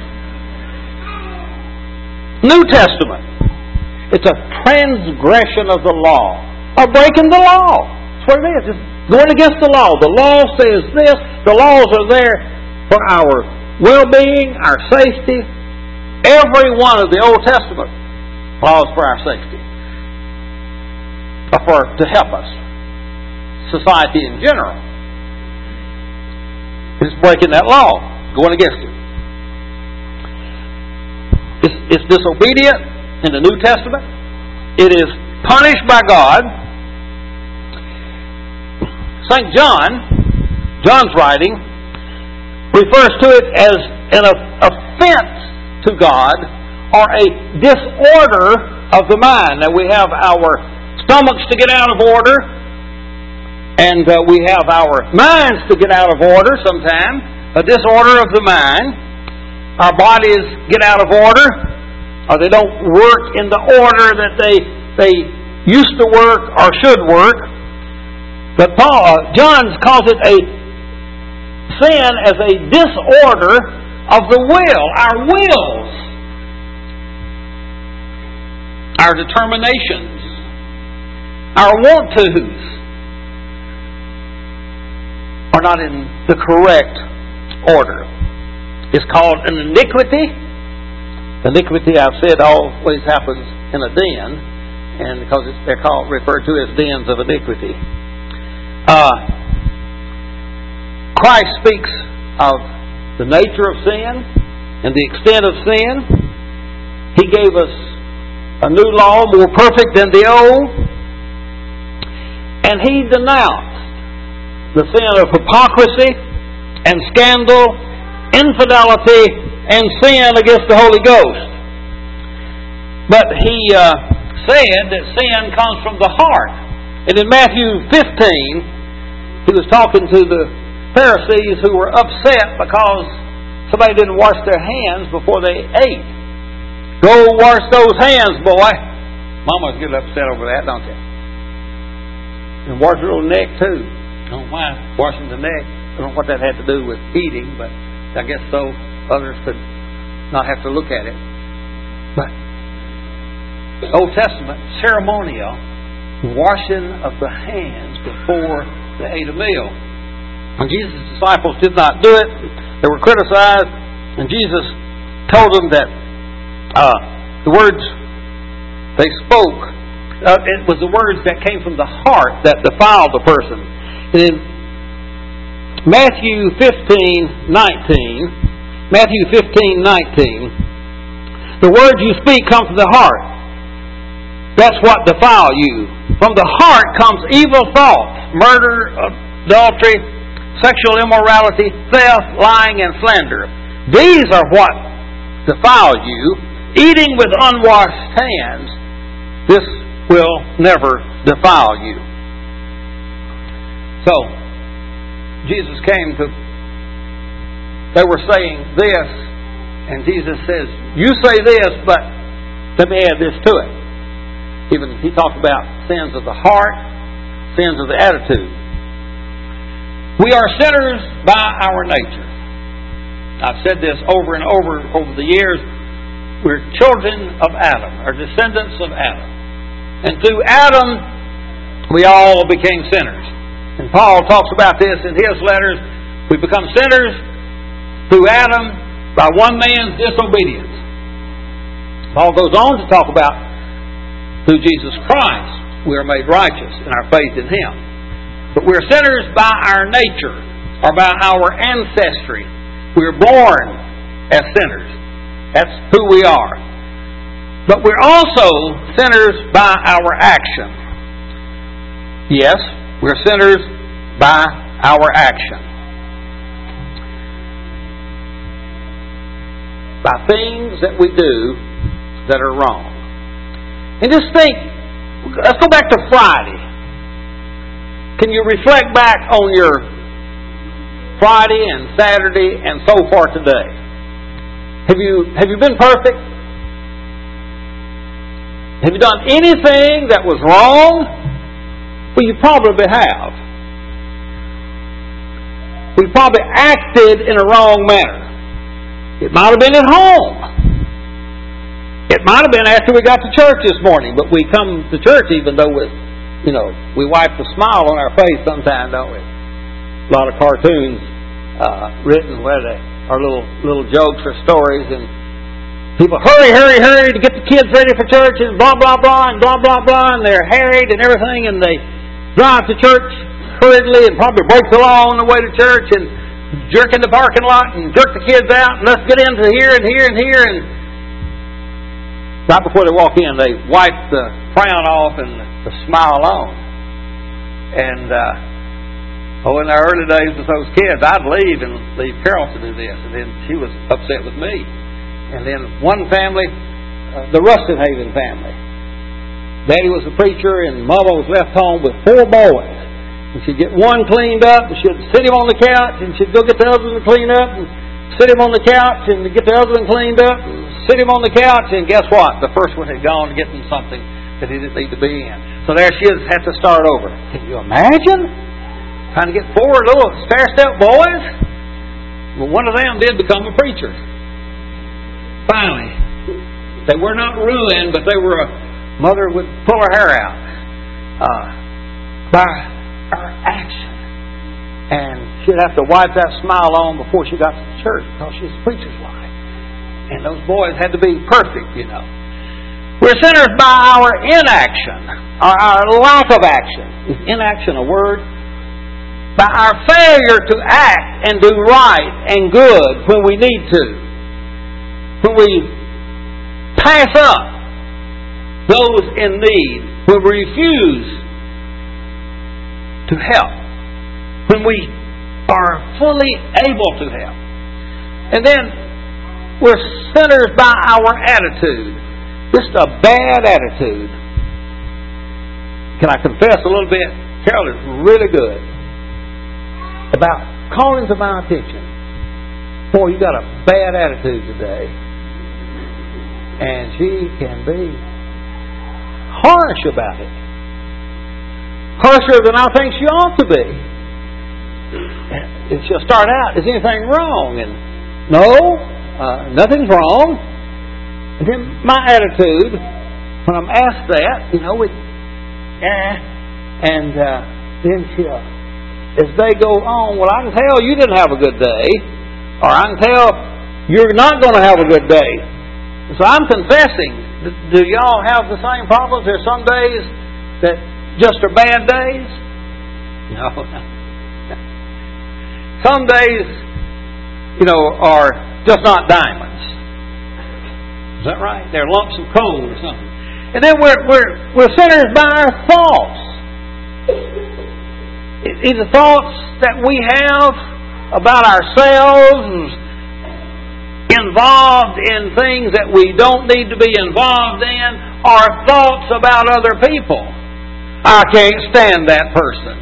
New Testament. It's a transgression of the law. Or breaking the law. That's what it is. It's going against the law. The law says this. The laws are there for our well-being, our safety. Every one of the Old Testament laws for our safety, or for to help us, society in general. It's breaking that law, going against it. It's, it's disobedient in the New Testament. It is punished by God. Saint John, John's writing, refers to it as an offense to God or a disorder of the mind. Now we have our stomachs to get out of order, and uh, we have our minds to get out of order sometimes. A disorder of the mind. Our bodies get out of order, or they don't work in the order that they they used to work or should work. But Paul, uh, John calls it a sin as a disorder of the will. Our wills, our determinations, our want-tos are not in the correct order. It's called an iniquity. Iniquity, I've said, always happens in a den, and because it's, they're called referred to as dens of iniquity. Uh, Christ speaks of the nature of sin and the extent of sin. He gave us a new law more perfect than the old. And He denounced the sin of hypocrisy and scandal, infidelity, and sin against the Holy Ghost. But He uh, said that sin comes from the heart. And in Matthew fifteen, He was talking to the Pharisees who were upset because somebody didn't wash their hands before they ate. Go wash those hands, boy. Mamas get upset over that, don't they? And wash your own neck too. Don't mind washing the neck. I don't know what that had to do with eating, but I guess so others could not have to look at it. But the Old Testament, ceremonial washing of the hands before they ate a meal. And Jesus' disciples did not do it. They were criticized. And Jesus told them that uh, the words they spoke, uh, it was the words that came from the heart that defiled the person. And in Matthew fifteen nineteen, Matthew fifteen nineteen, the words you speak come from the heart. That's what defile you. From the heart comes evil thoughts, murder, adultery, sexual immorality, theft, lying, and slander. These are what defile you. Eating with unwashed hands, this will never defile you. So, Jesus came to, they were saying this, and Jesus says, you say this, but let me add this to it. Even He talked about sins of the heart, sins of the attitude. We are sinners by our nature. I've said this over and over over the years. We're children of Adam, or descendants of Adam. And through Adam, we all became sinners. And Paul talks about this in his letters. We become sinners through Adam by one man's disobedience. Paul goes on to talk about through Jesus Christ we are made righteous in our faith in Him. But we're sinners by our nature, or by our ancestry. We're born as sinners. That's who we are. But we're also sinners by our action. Yes, we're sinners by our action. By things that we do that are wrong. And just think, let's go back to Friday. Can you reflect back on your Friday and Saturday and so far today? Have you have you been perfect? Have you done anything that was wrong? Well, you probably have. We probably acted in a wrong manner. It might have been at home. It might have been after we got to church this morning, but we come to church even though with, you know, we wipe the smile on our face sometimes, don't we? A lot of cartoons uh, written where they are little little jokes or stories, and people hurry, hurry, hurry to get the kids ready for church, and blah blah blah and blah blah blah, and they're harried and everything, and they drive to church hurriedly and probably break the law on the way to church and jerk in the parking lot and jerk the kids out and let's get into here and here and here, and right before they walk in, they wipe the frown off and the smile on. And uh, oh, in the early days with those kids, I'd leave and leave Carol to do this, and then she was upset with me. And then one family, uh, the Rustin-Haven family, Daddy was a preacher and Mama was left home with four boys. And she'd get one cleaned up, and she'd sit him on the couch, and she'd go get the other one cleaned up, and sit him on the couch, and get the other one cleaned up, and sit him on the couch, and guess what? The first one had gone to get him something that he didn't need to be in. So there she is, had to start over. Can you imagine? Trying to get four little stair-step boys? Well, one of them did become a preacher. Finally. They were not ruined, but they were a mother would pull her hair out. Uh, by our action. And she'd have to wipe that smile on before she got to the church because she's a preacher's wife. And those boys had to be perfect, you know. We're sinners by our inaction, or our lack of action. Is inaction a word? By our failure to act and do right and good when we need to. When we pass up those in need. When we refuse to help. When we are fully able to help. And then we're sinners by our attitude. Just a bad attitude. Can I confess a little bit? Carol is really good about calling to my attention. Boy, you got a bad attitude today. And she can be harsh about it. Harsher than I think she ought to be. And she'll start out, is anything wrong? And no, uh, nothing's wrong. And then my attitude, when I'm asked that, you know, it, eh, and uh, then she'll, as they go on, well, I can tell you didn't have a good day, or I can tell you're not going to have a good day. So I'm confessing. Do y'all have the same problems? There's some days that just are bad days? No. Some days, you know, are just not diamonds. Is that right? They're lumps of coal or something. And then we're we're we're sinners by our thoughts. Either thoughts that we have about ourselves, involved in things that we don't need to be involved in, or thoughts about other people. I can't stand that person.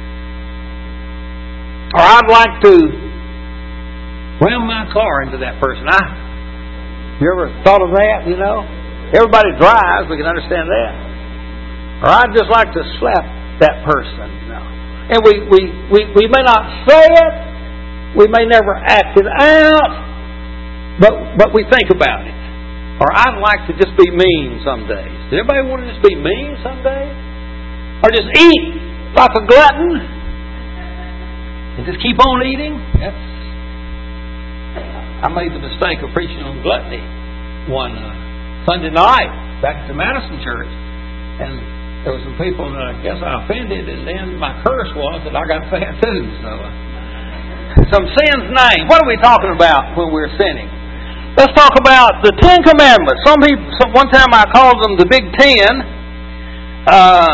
Or I'd like to ram my car into that person. I, you ever thought of that, you know? Everybody drives, we can understand that. Or I'd just like to slap that person, you know. And we, we, we, we may not say it, we may never act it out, but but we think about it. Or I'd like to just be mean some days. Does everybody want to just be mean some days? Or just eat like a glutton and just keep on eating? That's. I made the mistake of preaching on gluttony one uh, Sunday night back at the Madison Church, and there were some people that I guess I offended, and then my curse was that I got fat too. So, uh, some sin's name. What are we talking about when we're sinning? Let's talk about the Ten Commandments. Some people, some, one time I called them the Big Ten. Uh,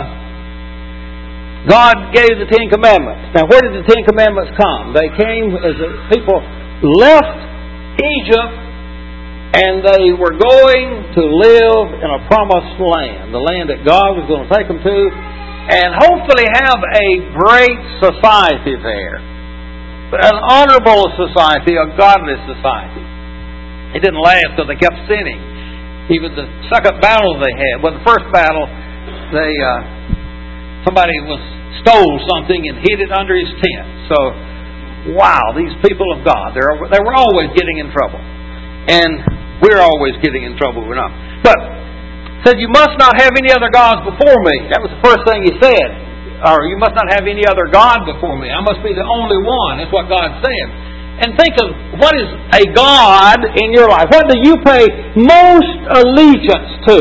God gave the Ten Commandments. Now, where did the Ten Commandments come? They came as the people left Egypt, and they were going to live in a promised land, the land that God was going to take them to, and hopefully have a great society there. An honorable society, a godly society. It didn't last because they kept sinning. Even the second battle they had, well, the first battle, they uh, somebody was stole something and hid it under his tent. So, wow, these people of God, they they were always getting in trouble, and we're always getting in trouble. We're not. But said, you must not have any other gods before me. That was the first thing he said. Or you must not have any other God before me. I must be the only one. That's what God said. And think of what is a God in your life. What do you pay most allegiance to?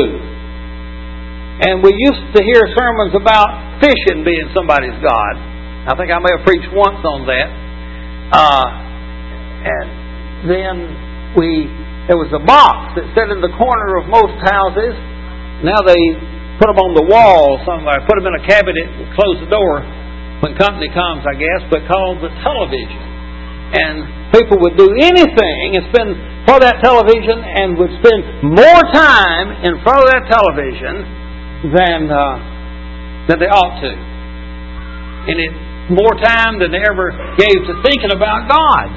And we used to hear sermons about fishing being somebody's God. I think I may have preached once on that. Uh, and then we there was a box that sat in the corner of most houses. Now they put them on the wall somewhere. Put them in a cabinet and close the door when company comes, I guess, but called the television. And people would do anything and spend for that television and would spend more time in front of that television than uh, than they ought to. And it more time than they ever gave to thinking about God.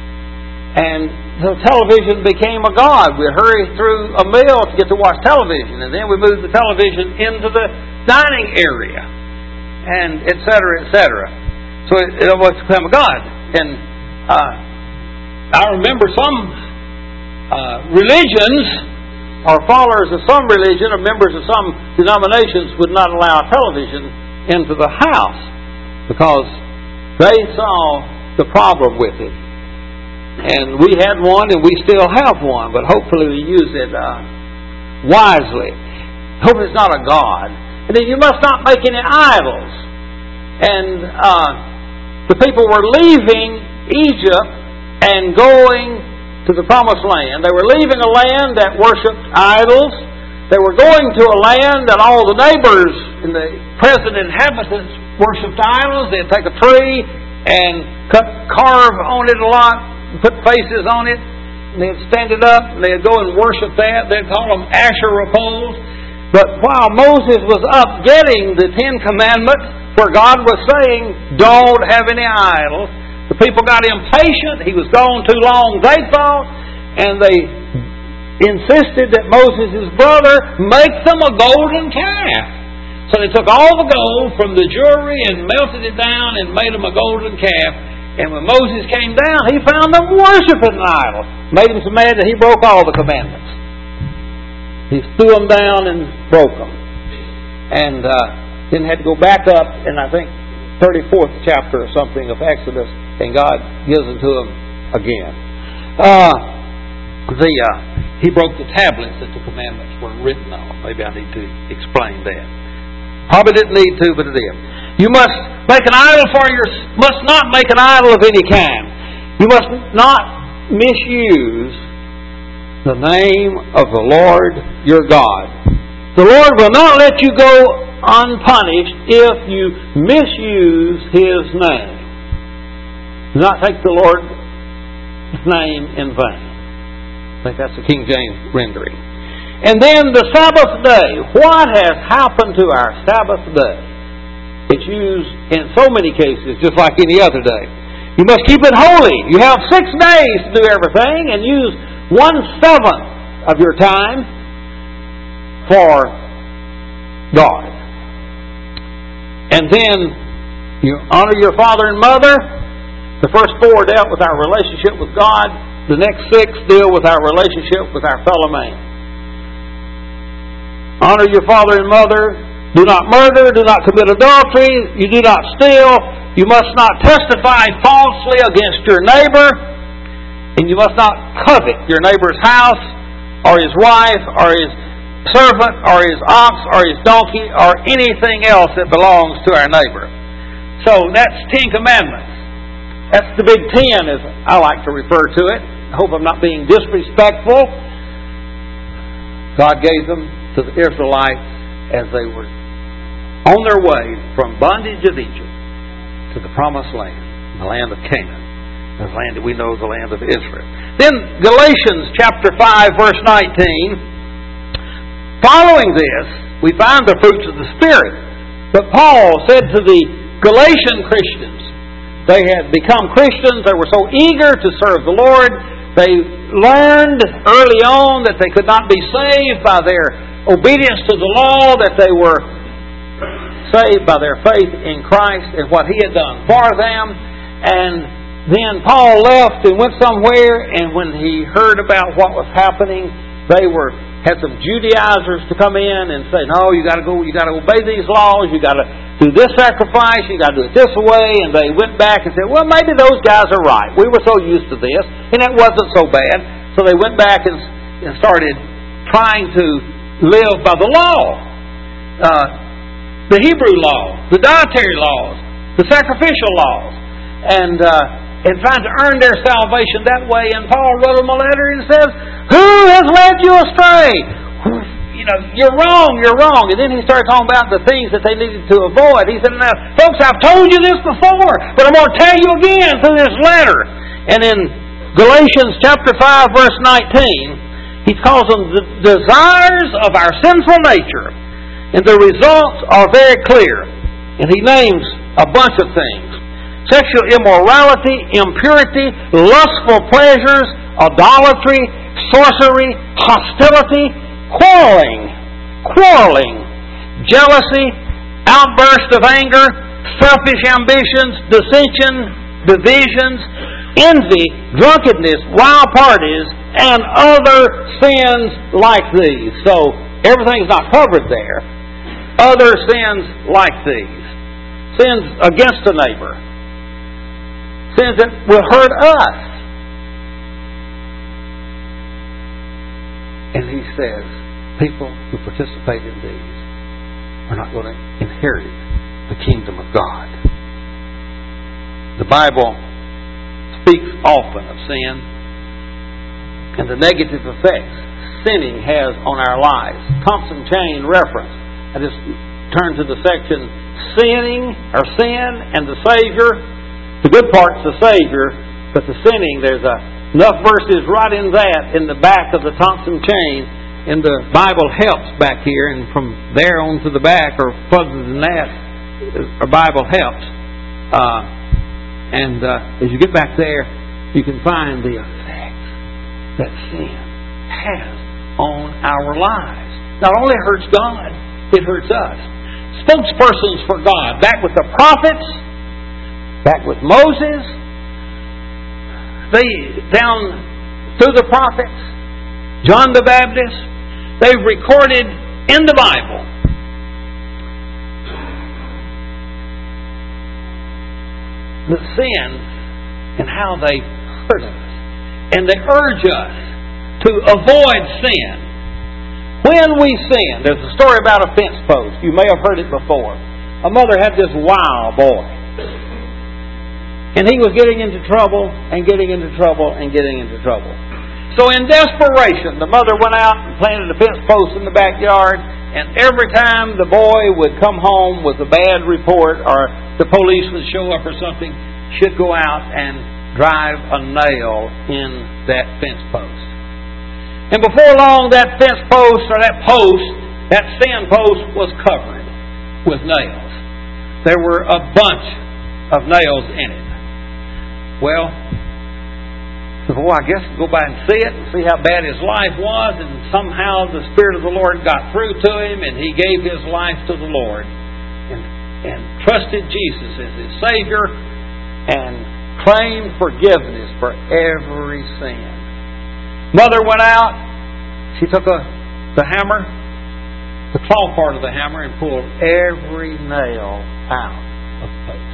And the television became a god. We'd hurry through a meal to get to watch television, and then we moved the television into the dining area, and et cetera, et cetera. So it, it almost became a god. And uh, I remember some uh, religions, or followers of some religion, or members of some denominations, would not allow television into the house because they saw the problem with it. And we had one, and we still have one, but hopefully we use it uh, wisely. Hope it's not a god. And then you must not make any idols. And uh, the people were leaving Egypt and going to the Promised Land. They were leaving a land that worshipped idols. They were going to a land that all the neighbors and the present inhabitants worshipped idols. They'd take a tree and cut, carve on it a lot, put faces on it, and they'd stand it up, and they'd go and worship that. They'd call them Asherah poles. But while Moses was up getting the Ten Commandments, where God was saying, don't have any idols, the people got impatient. He was gone too long, they thought, and they insisted that Moses' brother make them a golden calf. So they took all the gold from the jewelry and melted it down and made them a golden calf. And when Moses came down, he found them worshiping an idol. Made him so mad that he broke all the commandments. He threw them down and broke them. And uh, then had to go back up in, I think, thirty-fourth chapter or something of Exodus, and God gives them to him again. Uh, the uh, He broke the tablets that the commandments were written on. Maybe I need to explain that. Probably didn't need to, but it is. You must make an idol for your, must not make an idol of any kind. You must not misuse the name of the Lord your God. The Lord will not let you go unpunished if you misuse His name. Do not take the Lord's name in vain. I think that's the King James rendering. And then the Sabbath day. What has happened to our Sabbath day? It's used in so many cases just like any other day. You must keep it holy. You have six days to do everything and use one-seventh of your time for God. And then you honor your father and mother. The first four dealt with our relationship with God. The next six deal with our relationship with our fellow man. Honor your father and mother. Do not murder. Do not commit adultery. You do not steal. You must not testify falsely against your neighbor. And you must not covet your neighbor's house or his wife or his servant or his ox or his donkey or anything else that belongs to our neighbor. So that's Ten Commandments. That's the Big Ten, as I like to refer to it. I hope I'm not being disrespectful. God gave them to the Israelites as they were on their way from bondage of Egypt to the promised land, the land of Canaan, the land that we know is the land of Israel. Then Galatians chapter five, verse nineteen. Following this, we find the fruits of the Spirit. But Paul said to the Galatian Christians, they had become Christians, they were so eager to serve the Lord, they learned early on that they could not be saved by their obedience to the law, that they were saved by their faith in Christ and what He had done for them. And then Paul left and went somewhere, and when he heard about what was happening, they were had some Judaizers to come in and say, no, you got to go, you got to obey these laws, you got to do this sacrifice, you got to do it this way. And they went back and said, well, maybe those guys are right. We were so used to this, and it wasn't so bad. So they went back and, and started trying to live by the law, uh, the Hebrew law, the dietary laws, the sacrificial laws, and uh, and trying to earn their salvation that way. And Paul wrote them a letter and says, who has led you astray? You know, you're wrong, you're wrong. And then he started talking about the things that they needed to avoid. He said, now, folks, I've told you this before, but I'm going to tell you again through this letter. And in Galatians chapter five, verse nineteen, he calls them the desires of our sinful nature. And the results are very clear. And he names a bunch of things. Sexual immorality, impurity, lustful pleasures, idolatry, sorcery, hostility, quarreling, quarreling, jealousy, outburst of anger, selfish ambitions, dissension, divisions, envy, drunkenness, wild parties, and other sins like these. So everything's not covered there. Other sins like these. Sins against a neighbor. Sins that will hurt us. And he says, people who participate in these are not going to inherit the kingdom of God. The Bible speaks often of sin and the negative effects sinning has on our lives. Thompson Chain reference. I just turn to the section sinning or sin and the Savior. The good part's the Savior, but the sinning, there's a, enough verses right in that in the back of the Thompson Chain, and the Bible helps back here, and from there on to the back, or further than that, our Bible helps. Uh, and uh, as you get back there, you can find the effects that sin has on our lives. Not only hurts God, it hurts us. Spokespersons for God, back with the prophets, back with Moses, they down through the prophets, John the Baptist, they've recorded in the Bible the sins and how they hurt us. And they urge us to avoid sin. When we sin, there's a story about a fence post. You may have heard it before. A mother had this wild boy. And he was getting into trouble, and getting into trouble, and getting into trouble. So in desperation, the mother went out and planted a fence post in the backyard, and every time the boy would come home with a bad report, or the police would show up or something, she'd go out and drive a nail in that fence post. And before long, that fence post, or that post, that stand post was covered with nails. There were a bunch of nails in it. Well, well, I guess go by and see it and see how bad his life was, and somehow the Spirit of the Lord got through to him, and he gave his life to the Lord and, and trusted Jesus as his Savior and claimed forgiveness for every sin. Mother went out, she took a, the hammer, the claw part of the hammer, and pulled every nail out of the post.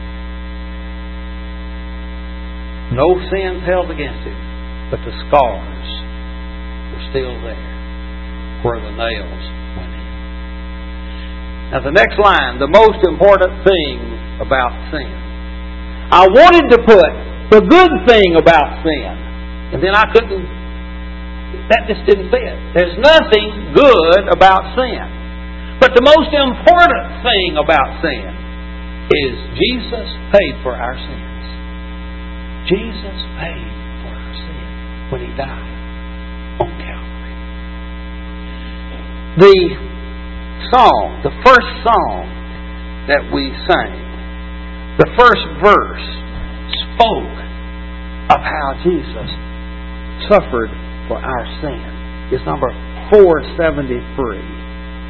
No sins held against him, but the scars were still there. where the nails went in. Now the next line, the most important thing about sin. I wanted to put the good thing about sin, and then I couldn't, that just didn't fit. There's nothing good about sin. But the most important thing about sin is Jesus paid for our sins. Jesus paid for our sins when He died on Calvary. The song, the first song that we sang, the first verse spoke of how Jesus suffered for our sin. It's number four seventy-three.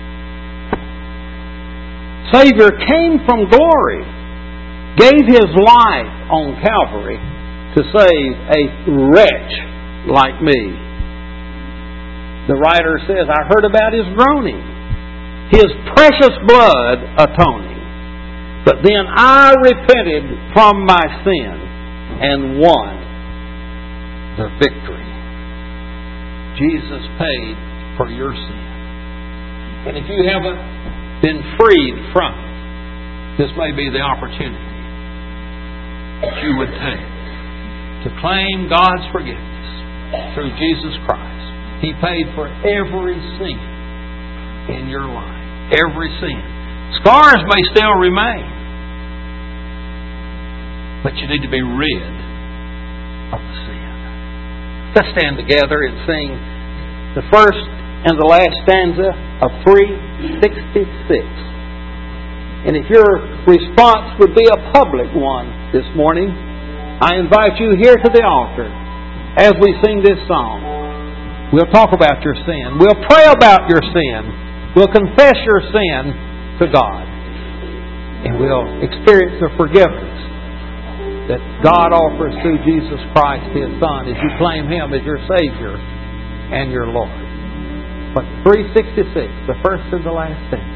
Savior came from glory, gave His life on Calvary to save a wretch like me. The writer says, I heard about His groaning, His precious blood atoning. But then I repented from my sin and won the victory. Jesus paid for your sin. And if you haven't been freed from it, this may be the opportunity that you would take to claim God's forgiveness through Jesus Christ. He paid for every sin in your life. Every sin. Scars may still remain, but you need to be rid of the sin. Let's stand together and sing the first and the last stanza of three sixty-six. And if your response would be a public one this morning, I invite you here to the altar as we sing this song. We'll talk about your sin. We'll pray about your sin. We'll confess your sin to God. And we'll experience the forgiveness that God offers through Jesus Christ, His Son, as you claim Him as your Savior and your Lord. But three sixty-six, the first and the last stanza.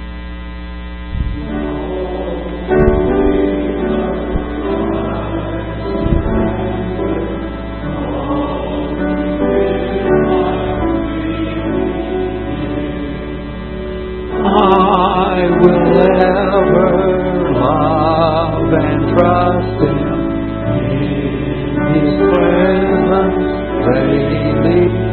I will ever love and trust Him in His presence daily.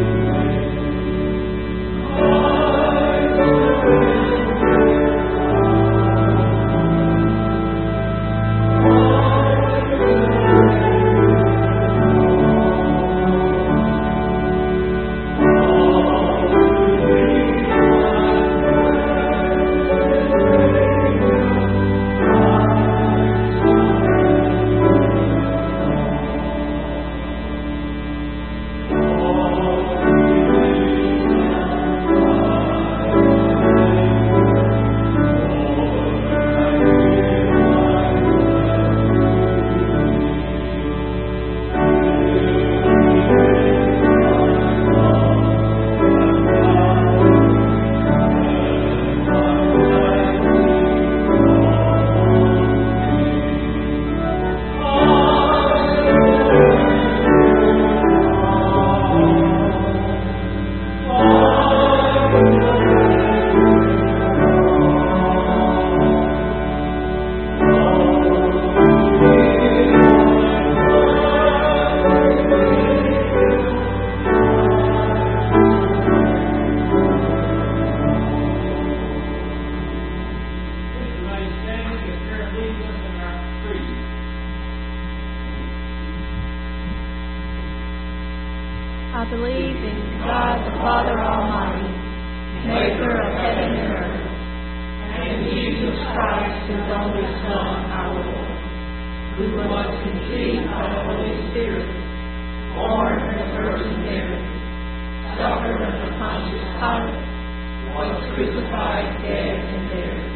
I believe in God the Father Almighty, maker of heaven and earth, and in Jesus Christ, His only Son, our Lord, who was conceived by the Holy Spirit, born of the Virgin Mary, suffered under Pontius Pilate, was crucified, dead, and buried.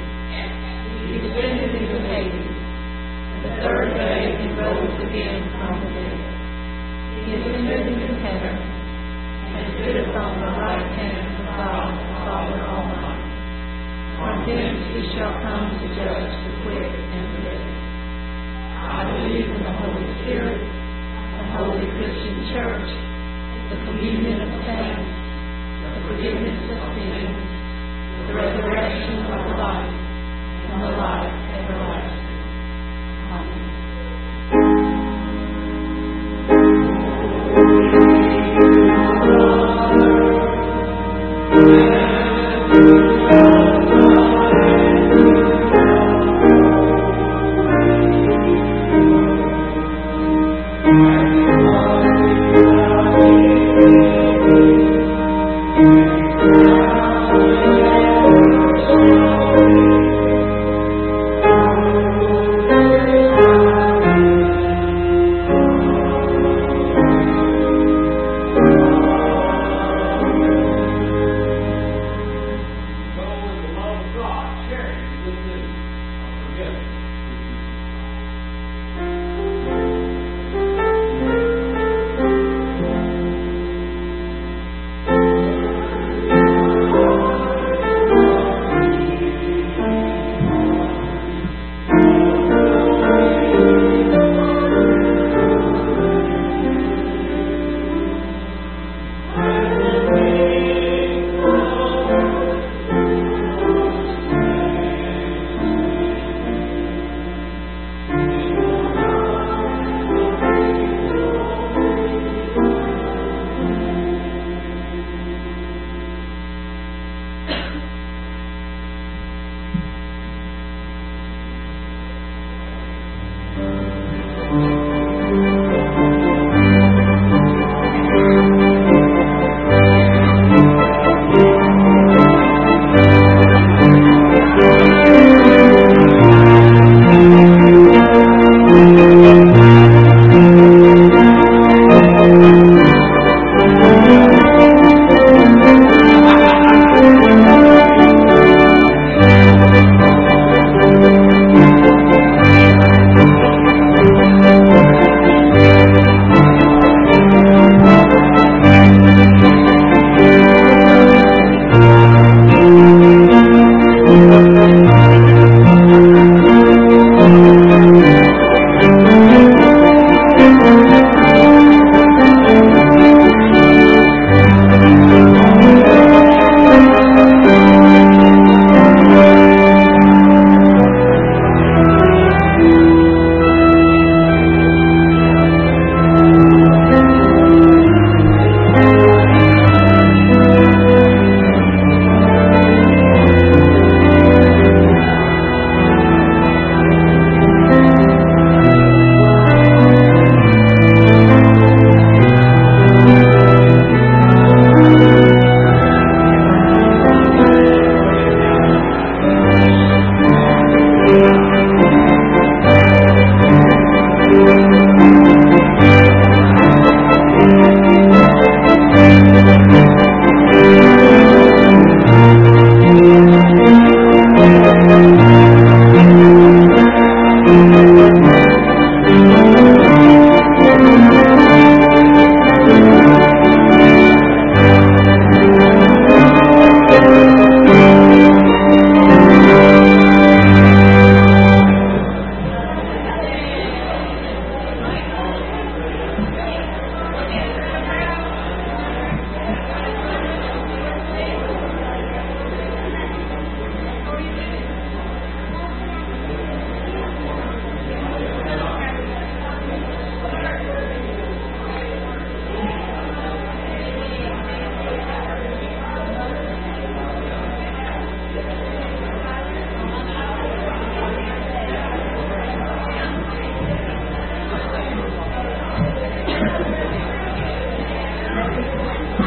He descended into Hades, and the third day He rose again from the dead. He ascended into heaven, and sitteth on the right hand of God the Father Almighty. From thence He shall come to judge the quick and the dead. I believe in the Holy Spirit, the holy Christian Church,